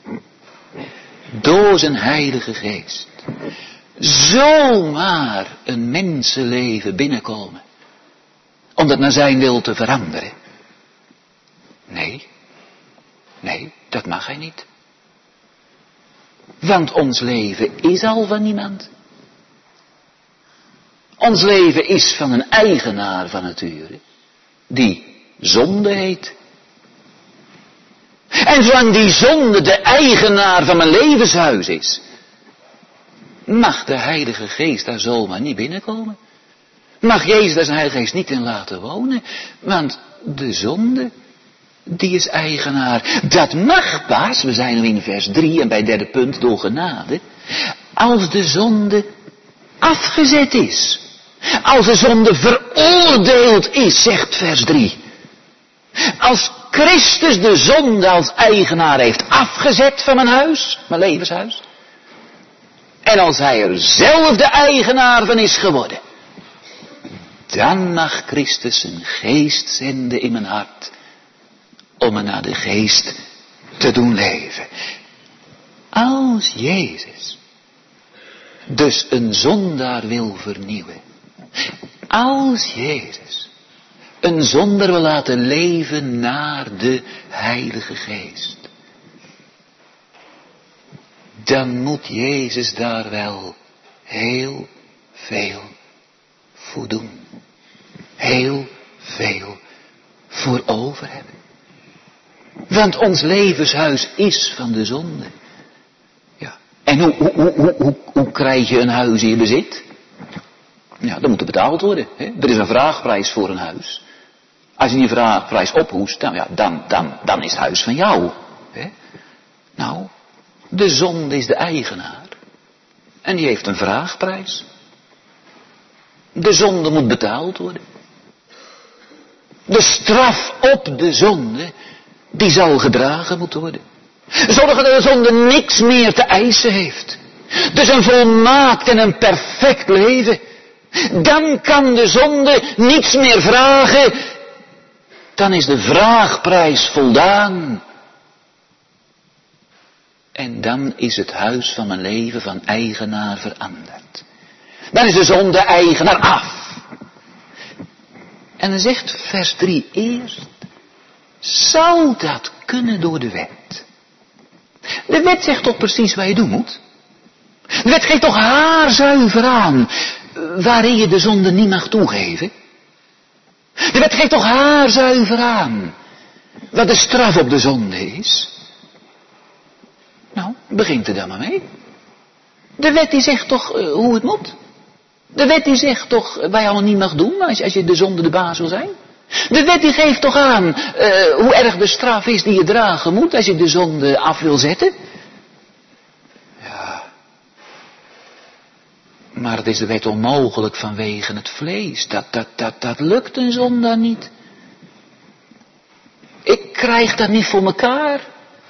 Speaker 1: door zijn Heilige Geest zomaar een mensenleven binnenkomen om dat naar zijn wil te veranderen? Nee, dat mag hij niet. Want ons leven is al van niemand. Ons leven is van een eigenaar van nature, die zonde heet. En zolang die zonde de eigenaar van mijn levenshuis is, mag de Heilige Geest daar zomaar niet binnenkomen. Mag Jezus daar zijn Heilige Geest niet in laten wonen, want de zonde, die is eigenaar. Dat mag pas, we zijn nu in vers 3 en bij het derde punt door genade, als de zonde afgezet is. Als de zonde veroordeeld is, zegt vers 3. Als Christus de zonde als eigenaar heeft afgezet van mijn huis, mijn levenshuis. En als hij er zelf de eigenaar van is geworden. Dan mag Christus zijn geest zenden in mijn hart. Om me naar de geest te doen leven. Als Jezus dus een zondaar wil vernieuwen. Als Jezus een zondaar wil laten leven naar de Heilige Geest. Dan moet Jezus daar wel heel veel voor doen. Heel veel voor over hebben. Want ons levenshuis is van de zonde. Ja. En hoe krijg je een huis in je bezit? Ja, dat moet er betaald worden. Hè? Er is een vraagprijs voor een huis. Als je die vraagprijs ophoest, dan is het huis van jou. Hè? Nou, de zonde is de eigenaar. En die heeft een vraagprijs. De zonde moet betaald worden. De straf op de zonde, die zal gedragen moeten worden. Zorgen dat de zonde niks meer te eisen heeft. Dus een volmaakt en een perfect leven. Dan kan de zonde niets meer vragen. Dan is de vraagprijs voldaan. En dan is het huis van mijn leven van eigenaar veranderd. Dan is de zonde eigenaar af. En dan zegt vers 3 eerst. Zou dat kunnen door de wet? De wet zegt toch precies wat je doen moet? De wet geeft toch haarzuiver aan waarin je de zonde niet mag toegeven? De wet geeft toch haarzuiver aan wat de straf op de zonde is? Nou, begint er dan maar mee. De wet die zegt toch hoe het moet? De wet die zegt toch wat je allemaal niet mag doen als je de zonde de baas wil zijn? De wet die geeft toch aan hoe erg de straf is die je dragen moet als je de zonde af wil zetten? Ja. Maar het is de wet onmogelijk vanwege het vlees. Dat lukt een zondaar niet. Ik krijg dat niet voor mekaar.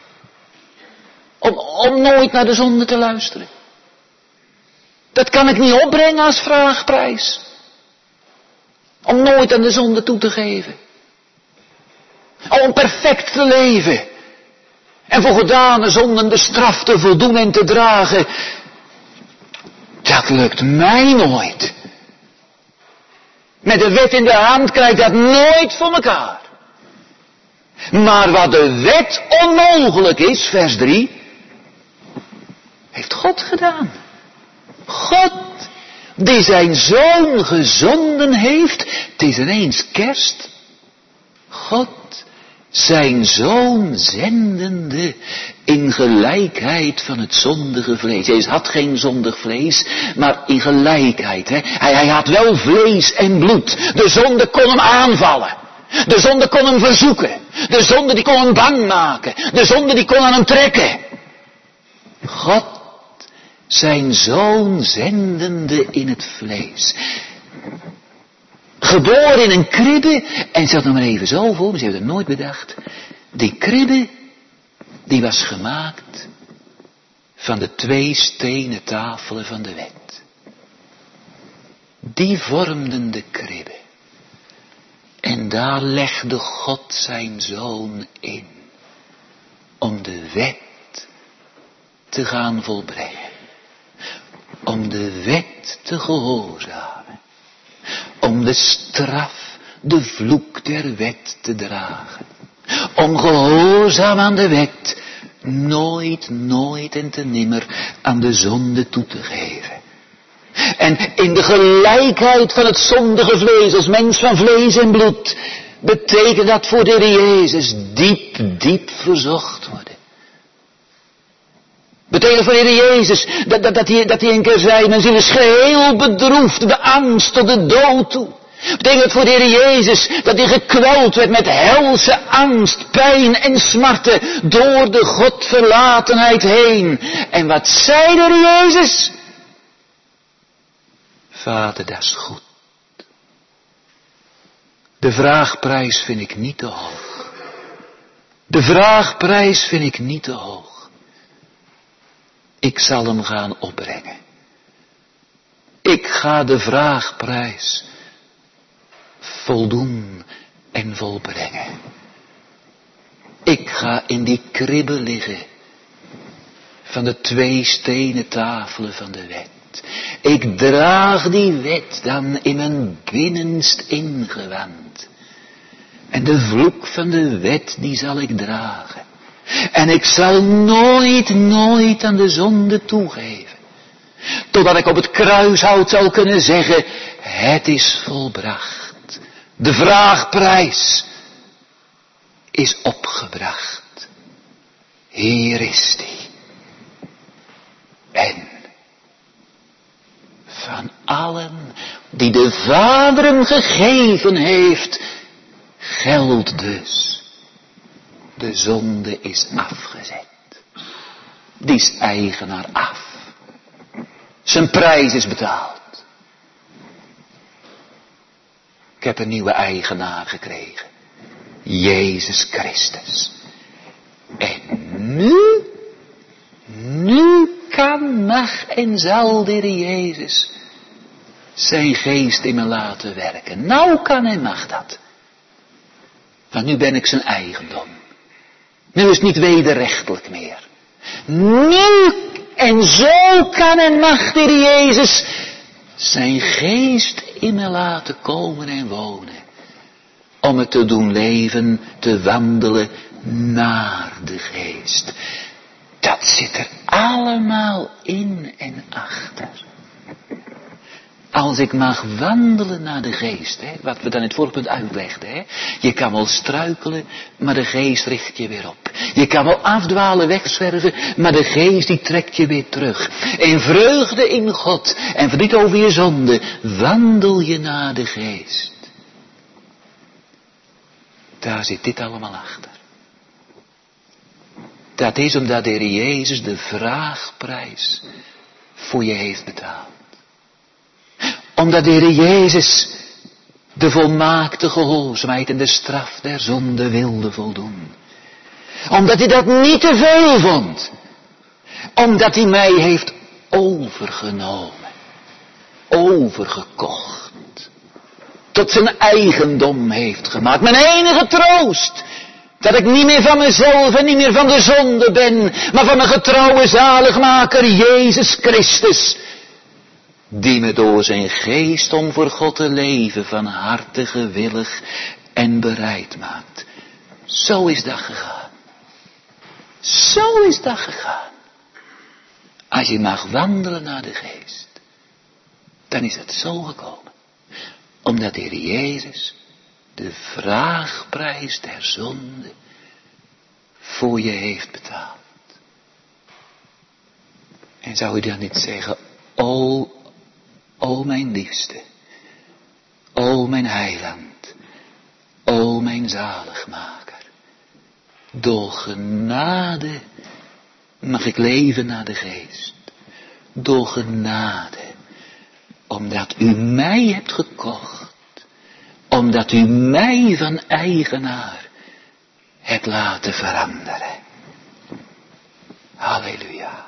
Speaker 1: Om nooit naar de zonde te luisteren. Dat kan ik niet opbrengen als vraagprijs. Om nooit aan de zonde toe te geven. Om perfect te leven. En voor gedane zonden de straf te voldoen en te dragen. Dat lukt mij nooit. Met de wet in de hand krijg ik dat nooit voor elkaar. Maar wat de wet onmogelijk is, vers 3, heeft God gedaan. God, die zijn zoon gezonden heeft, het is ineens kerst. God, zijn zoon zendende in gelijkheid van het zondige vlees. Jezus had geen zondig vlees, maar in gelijkheid. Hè? Hij had wel vlees en bloed. De zonde kon hem aanvallen. De zonde kon hem verzoeken. De zonde die kon hem bang maken. De zonde die kon aan hem trekken. God, zijn zoon zendende in het vlees. Geboren in een kribbe. En zet nog maar even zo voor, ze hebben het nooit bedacht. Die kribbe, die was gemaakt van de 2 stenen tafelen van de wet. Die vormden de kribbe. En daar legde God zijn zoon in. Om de wet te gaan volbrengen. Om de wet te gehoorzamen. Om de straf, de vloek der wet te dragen. Om gehoorzaam aan de wet nooit en te nimmer aan de zonde toe te geven. En in de gelijkheid van het zondige vlees, als mens van vlees en bloed, betekent dat voor de Heer Jezus diep verzocht worden. Betekent voor de Heer Jezus dat hij een keer zei, mijn ziel is geheel bedroefd, de angst tot de dood toe. Betekent voor de Heer Jezus dat hij gekweld werd met helse angst, pijn en smarten door de Godverlatenheid heen. En wat zei de Heer Jezus? Vader, dat is goed. De vraagprijs vind ik niet te hoog. De vraagprijs vind ik niet te hoog. Ik zal hem gaan opbrengen. Ik ga de vraagprijs voldoen en volbrengen. Ik ga in die kribbe liggen van de 2 stenen tafelen van de wet. Ik draag die wet dan in mijn binnenst ingewand. En de vloek van de wet die zal ik dragen. En ik zal nooit aan de zonde toegeven. Totdat ik op het kruishout zal kunnen zeggen, het is volbracht. De vraagprijs is opgebracht. Hier is die. En van allen die de Vader hem gegeven heeft, geldt dus. De zonde is afgezet. Die is eigenaar af. Zijn prijs is betaald. Ik heb een nieuwe eigenaar gekregen. Jezus Christus. En nu kan, mag en zal de Heer Jezus zijn geest in me laten werken. Nou kan en mag dat. Want nu ben ik zijn eigendom. Nu is het niet wederrechtelijk meer. Nu en zo kan en mag de Heer Jezus zijn geest in me laten komen en wonen. Om het te doen leven, te wandelen naar de geest. Dat zit er allemaal in en achter. Als ik mag wandelen naar de geest, hè, wat we dan in het vorige punt uitlegden. Hè, je kan wel struikelen, maar de geest richt je weer op. Je kan wel afdwalen, wegzwerven, maar de geest die trekt je weer terug. In vreugde in God en verdriet over je zonde, wandel je naar de geest. Daar zit dit allemaal achter. Dat is omdat de Heer Jezus de vraagprijs voor je heeft betaald. Omdat de Heer Jezus de volmaakte gehoorzaamheid en de straf der zonde wilde voldoen. Omdat hij dat niet te veel vond. Omdat hij mij heeft overgenomen. Overgekocht. Tot zijn eigendom heeft gemaakt. Mijn enige troost. Dat ik niet meer van mezelf en niet meer van de zonde ben. Maar van mijn getrouwe zaligmaker Jezus Christus. Die me door zijn geest om voor God te leven van harte gewillig en bereid maakt. Zo is dat gegaan. Zo is dat gegaan. Als je mag wandelen naar de geest. Dan is het zo gekomen. Omdat de Heer Jezus de vraagprijs der zonde voor je heeft betaald. En zou u dan niet zeggen, o mijn liefste, o mijn heiland, o mijn zaligmaker, door genade mag ik leven naar de geest. Door genade, omdat u mij hebt gekocht. Omdat u mij van eigenaar hebt laten veranderen. Halleluja.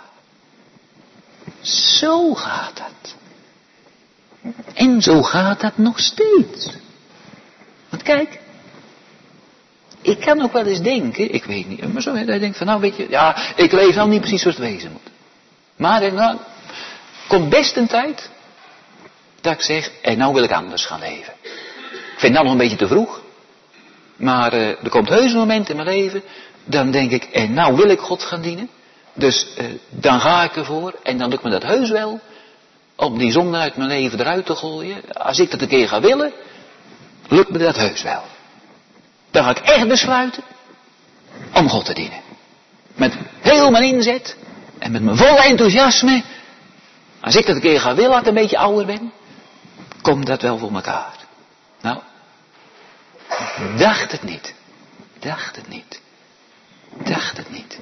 Speaker 1: Zo gaat dat. En zo gaat dat nog steeds. Want kijk, ik kan ook wel eens denken, ik weet niet, maar zo dat je denkt van nou weet je, ja, ik leef nou niet precies zoals het wezen moet. Maar denk nou, komt best een tijd dat ik zeg, en nou wil ik anders gaan leven. Ik vind het nou nog een beetje te vroeg. Maar er komt heus een moment in mijn leven. Dan denk ik, en nou wil ik God gaan dienen. Dus dan ga ik ervoor. En dan lukt me dat heus wel. Om die zonde uit mijn leven eruit te gooien. Als ik dat een keer ga willen. Lukt me dat heus wel. Dan ga ik echt besluiten. Om God te dienen. Met heel mijn inzet. En met mijn volle enthousiasme. Als ik dat een keer ga willen, als ik een beetje ouder ben. Komt dat wel voor elkaar. Nou, dacht het niet. Dacht het niet. Dacht het niet.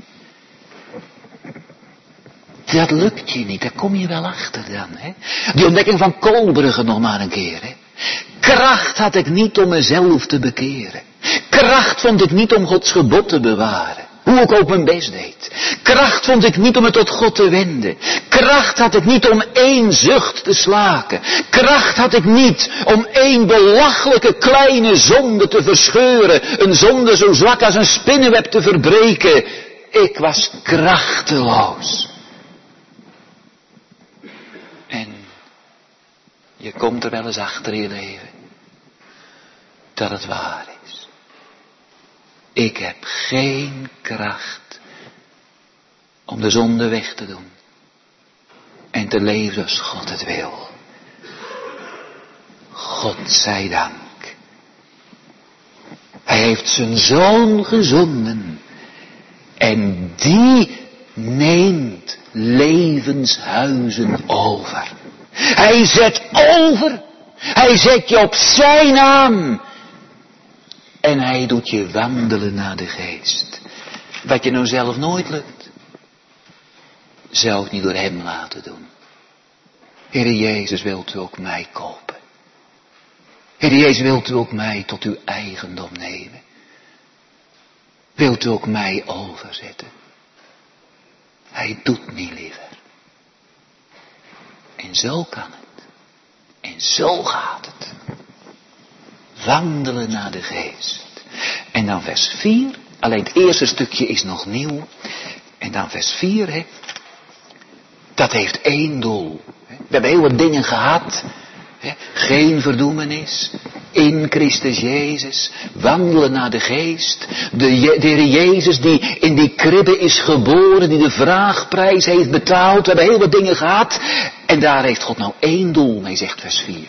Speaker 1: Dat lukt je niet, daar kom je wel achter dan. Hè? Die ontdekking van Koolbrugge nog maar een keer. Hè? Kracht had ik niet om mezelf te bekeren. Kracht vond ik niet om Gods gebod te bewaren. Hoe ik ook mijn best deed. Kracht vond ik niet om het tot God te wenden. Kracht had ik niet om één zucht te slaken. Kracht had ik niet om één belachelijke kleine zonde te verscheuren. Een zonde zo zwak als een spinnenweb te verbreken. Ik was krachteloos. En je komt er wel eens achter in je leven. Dat het waar is. Ik heb geen kracht om de zonde weg te doen. En te leven zoals God het wil. God zij dank. Hij heeft zijn zoon gezonden. En die neemt levenshuizen over. Hij zet over. Hij zet je op zijn naam. En hij doet je wandelen naar de geest. Wat je nou zelf nooit lukt. Zou het niet door hem laten doen. Heere Jezus, wilt u ook mij kopen? Heere Jezus, wilt u ook mij tot uw eigendom nemen? Wilt u ook mij overzetten? Hij doet niet liever. En zo kan het. En zo gaat het. Wandelen naar de geest. En dan vers 4. Alleen het eerste stukje is nog nieuw. En dan vers 4. Hè, dat heeft één doel. We hebben heel wat dingen gehad. Hè, geen verdoemenis. In Christus Jezus. Wandelen naar de geest. De Heer Jezus die in die kribbe is geboren. Die de vraagprijs heeft betaald. We hebben heel wat dingen gehad. En daar heeft God nou één doel mee, zegt vers 4.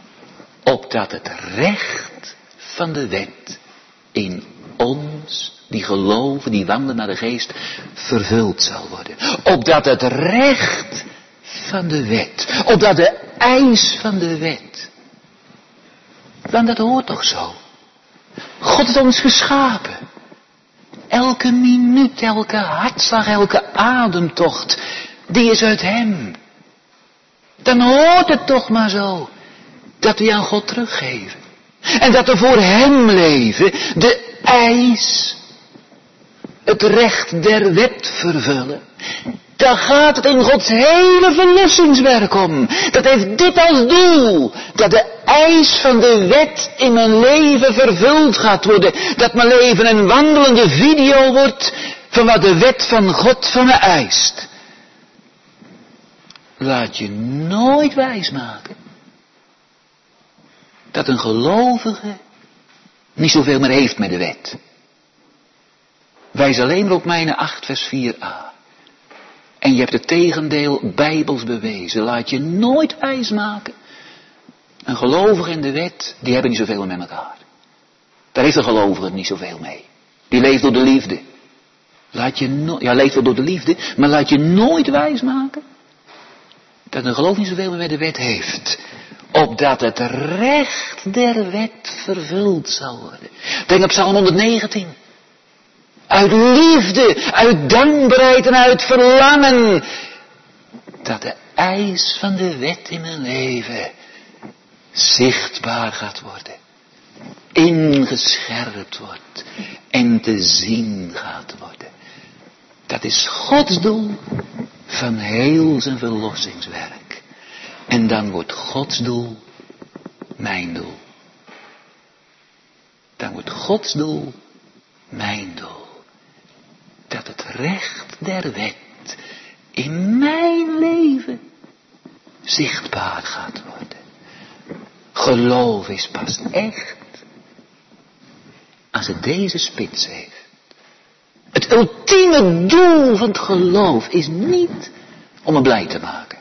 Speaker 1: Opdat het recht van de wet in ons die geloven, die wandelen naar de geest, vervuld zal worden. Opdat het recht van de wet, opdat de eis van de wet. Want dat hoort toch zo. God heeft ons geschapen. Elke minuut, elke hartslag, elke ademtocht, die is uit hem. Dan hoort het toch maar zo, dat we aan God teruggeven. En dat we voor hem leven, de eis, het recht der wet vervullen. Daar gaat het in Gods hele verlossingswerk om. Dat heeft dit als doel. Dat de eis van de wet in mijn leven vervuld gaat worden. Dat mijn leven een wandelende video wordt van wat de wet van God van me eist. Laat je nooit wijsmaken dat een gelovige niet zoveel meer heeft met de wet. Wijs alleen Romeinen 8 vers 4a. En je hebt het tegendeel bijbels bewezen. Laat je nooit wijsmaken. Een gelovige in de wet, die hebben niet zoveel met elkaar. Daar heeft een gelovige niet zoveel mee. Die leeft door de liefde. Leeft wel door de liefde, maar laat je nooit wijsmaken dat een geloof niet zoveel meer met de wet heeft. Opdat het recht der wet vervuld zal worden. Denk op Psalm 119. Uit liefde, uit dankbaarheid en uit verlangen. Dat de eis van de wet in mijn leven zichtbaar gaat worden. Ingescherpt wordt en te zien gaat worden. Dat is Gods doel van heel zijn verlossingswerk. En dan wordt Gods doel mijn doel. Dan wordt Gods doel mijn doel. Dat het recht der wet in mijn leven zichtbaar gaat worden. Geloof is pas echt als het deze spits heeft. Het ultieme doel van het geloof is niet om me blij te maken.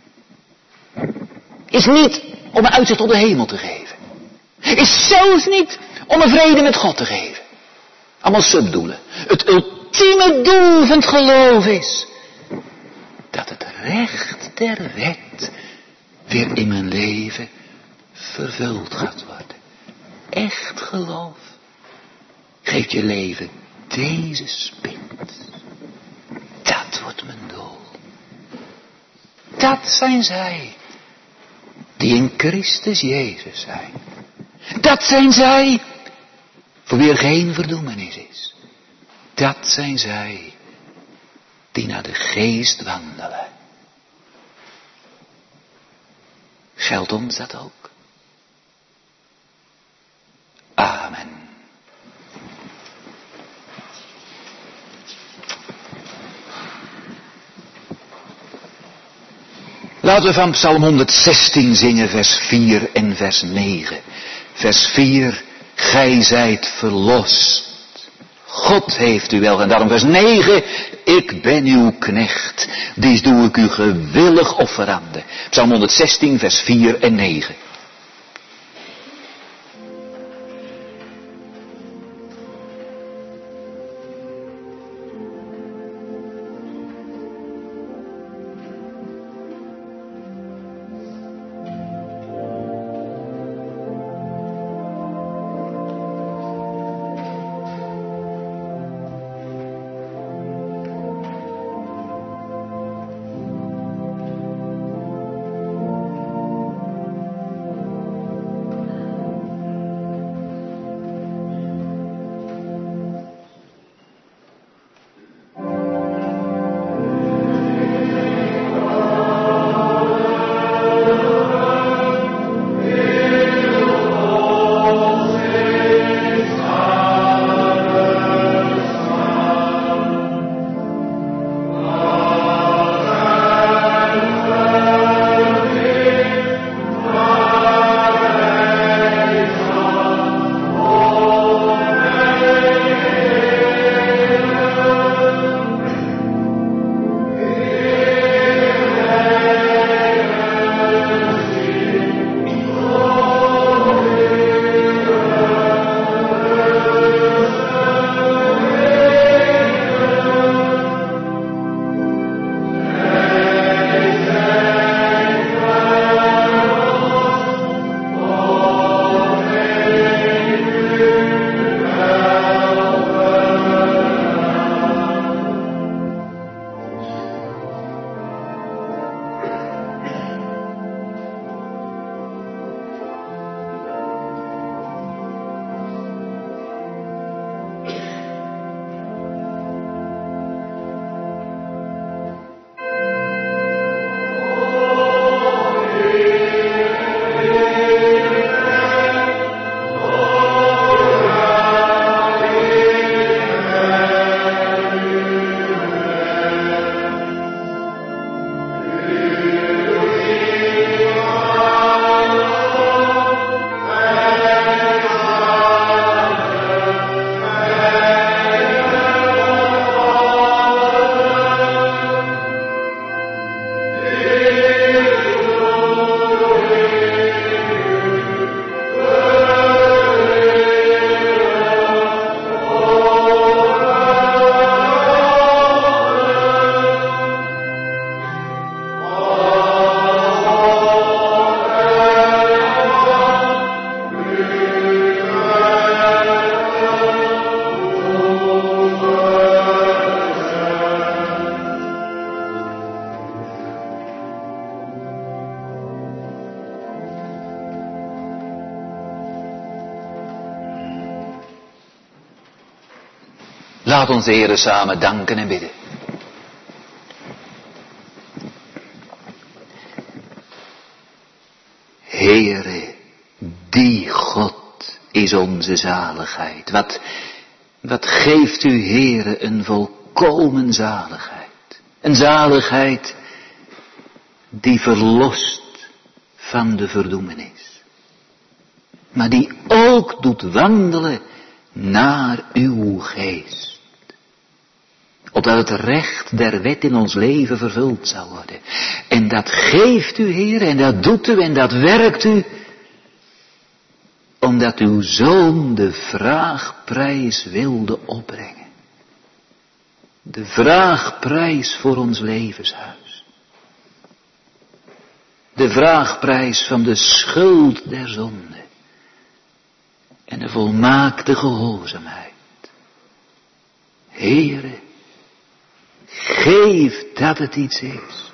Speaker 1: Is niet om een uitzicht op de hemel te geven. Is zelfs niet om een vrede met God te geven. Allemaal subdoelen. Het ultieme doel van het geloof is dat het recht der wet weer in mijn leven vervuld gaat worden. Echt geloof geeft je leven deze spit. Dat wordt mijn doel. Dat zijn zij die in Christus Jezus zijn. Dat zijn zij voor wie er geen verdoemenis is. Dat zijn zij die naar de geest wandelen. Geldt ons dat ook? Amen. Laten we van Psalm 116 zingen, vers 4 en vers 9. Vers 4, gij zijt verlost. God heeft u wel. En daarom vers 9, ik ben uw knecht. Dies doe ik u gewillig offerande. Psalm 116, vers 4 en 9. Laat ons de Heere samen danken en bidden. Heere, die God is onze zaligheid. Wat geeft u, Heere, een volkomen zaligheid. Een zaligheid die verlost van de verdoemenis. Maar die ook doet wandelen naar uw geest. Opdat het recht der wet in ons leven vervuld zou worden. En dat geeft u, Heer, en dat doet u en dat werkt u. Omdat uw Zoon de vraagprijs wilde opbrengen. De vraagprijs voor ons levenshuis. De vraagprijs van de schuld der zonde. En de volmaakte gehoorzaamheid. Heere, geef dat het iets is.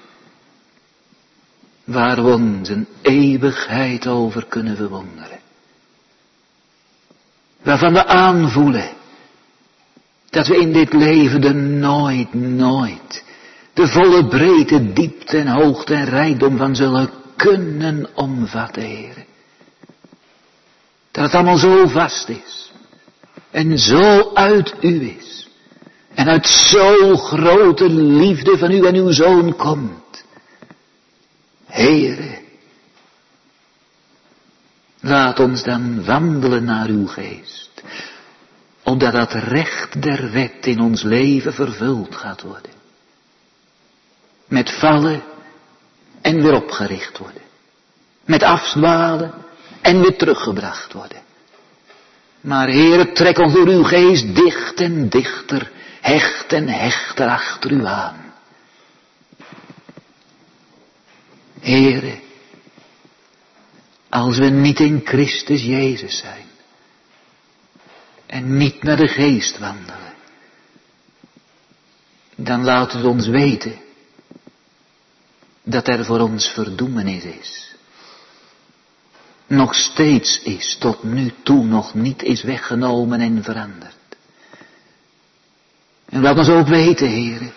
Speaker 1: Waar we ons een eeuwigheid over kunnen verwonderen. Waarvan we aanvoelen dat we in dit leven de nooit de volle breedte, diepte en hoogte en rijkdom van zullen kunnen omvatten, Heere. Dat het allemaal zo vast is. En zo uit u is. En uit zo grote liefde van u en uw Zoon komt. Heere. Laat ons dan wandelen naar uw geest. Opdat dat recht der wet in ons leven vervuld gaat worden. Met vallen en weer opgericht worden. Met afdwalen en weer teruggebracht worden. Maar Heere, trek ons door uw geest dicht en dichter, hecht en hechter achter u aan. Heere, als we niet in Christus Jezus zijn en niet naar de geest wandelen, dan laat u ons weten dat er voor ons verdoemenis is. Nog steeds is, tot nu toe nog niet is weggenomen en veranderd. En laat ons ook weten, Heere,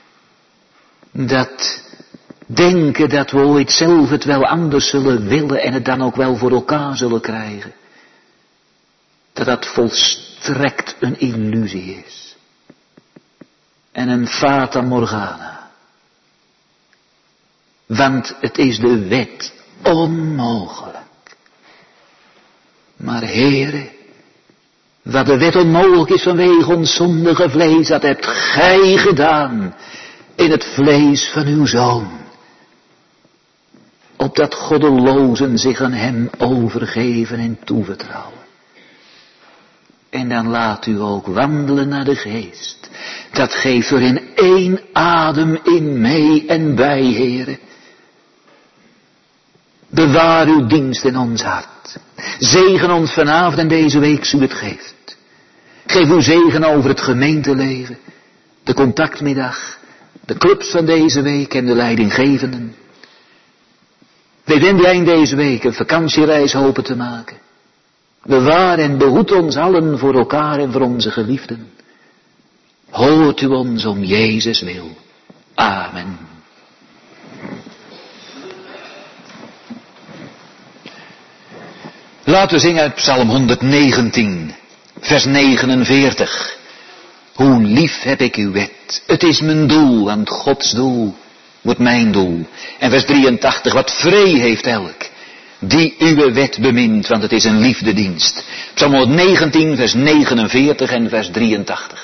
Speaker 1: dat denken dat we ooit zelf het wel anders zullen willen en het dan ook wel voor elkaar zullen krijgen, dat dat volstrekt een illusie is. En een fata morgana. Want het is de wet onmogelijk. Maar Heere, wat de wet onmogelijk is vanwege ons zondige vlees, dat hebt gij gedaan in het vlees van uw Zoon. Opdat goddelozen zich aan hem overgeven en toevertrouwen. En dan laat u ook wandelen naar de geest. Dat geeft er in één adem in mee en bij, Heere. Bewaar uw dienst in ons hart. Zegen ons vanavond en deze week, zo u het geeft. Geef uw zegen over het gemeenteleven, de contactmiddag, de clubs van deze week en de leidinggevenden. Wij wensen eind deze week een vakantiereis hopen te maken. Bewaar en behoed ons allen voor elkaar en voor onze geliefden. Hoort u ons om Jezus wil. Amen. Laten we zingen uit Psalm 119, vers 49. Hoe lief heb ik uw wet. Het is mijn doel, want Gods doel wordt mijn doel. En vers 83, wat vree heeft elk die uw wet bemint, want het is een liefdedienst. Psalm 119, vers 49 en vers 83.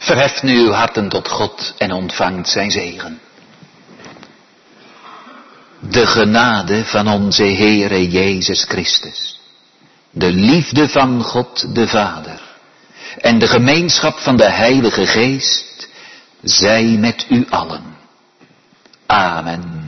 Speaker 1: Verheft nu uw harten tot God en ontvangt zijn zegen. De genade van onze Heere Jezus Christus, de liefde van God de Vader en de gemeenschap van de Heilige Geest zij met u allen. Amen.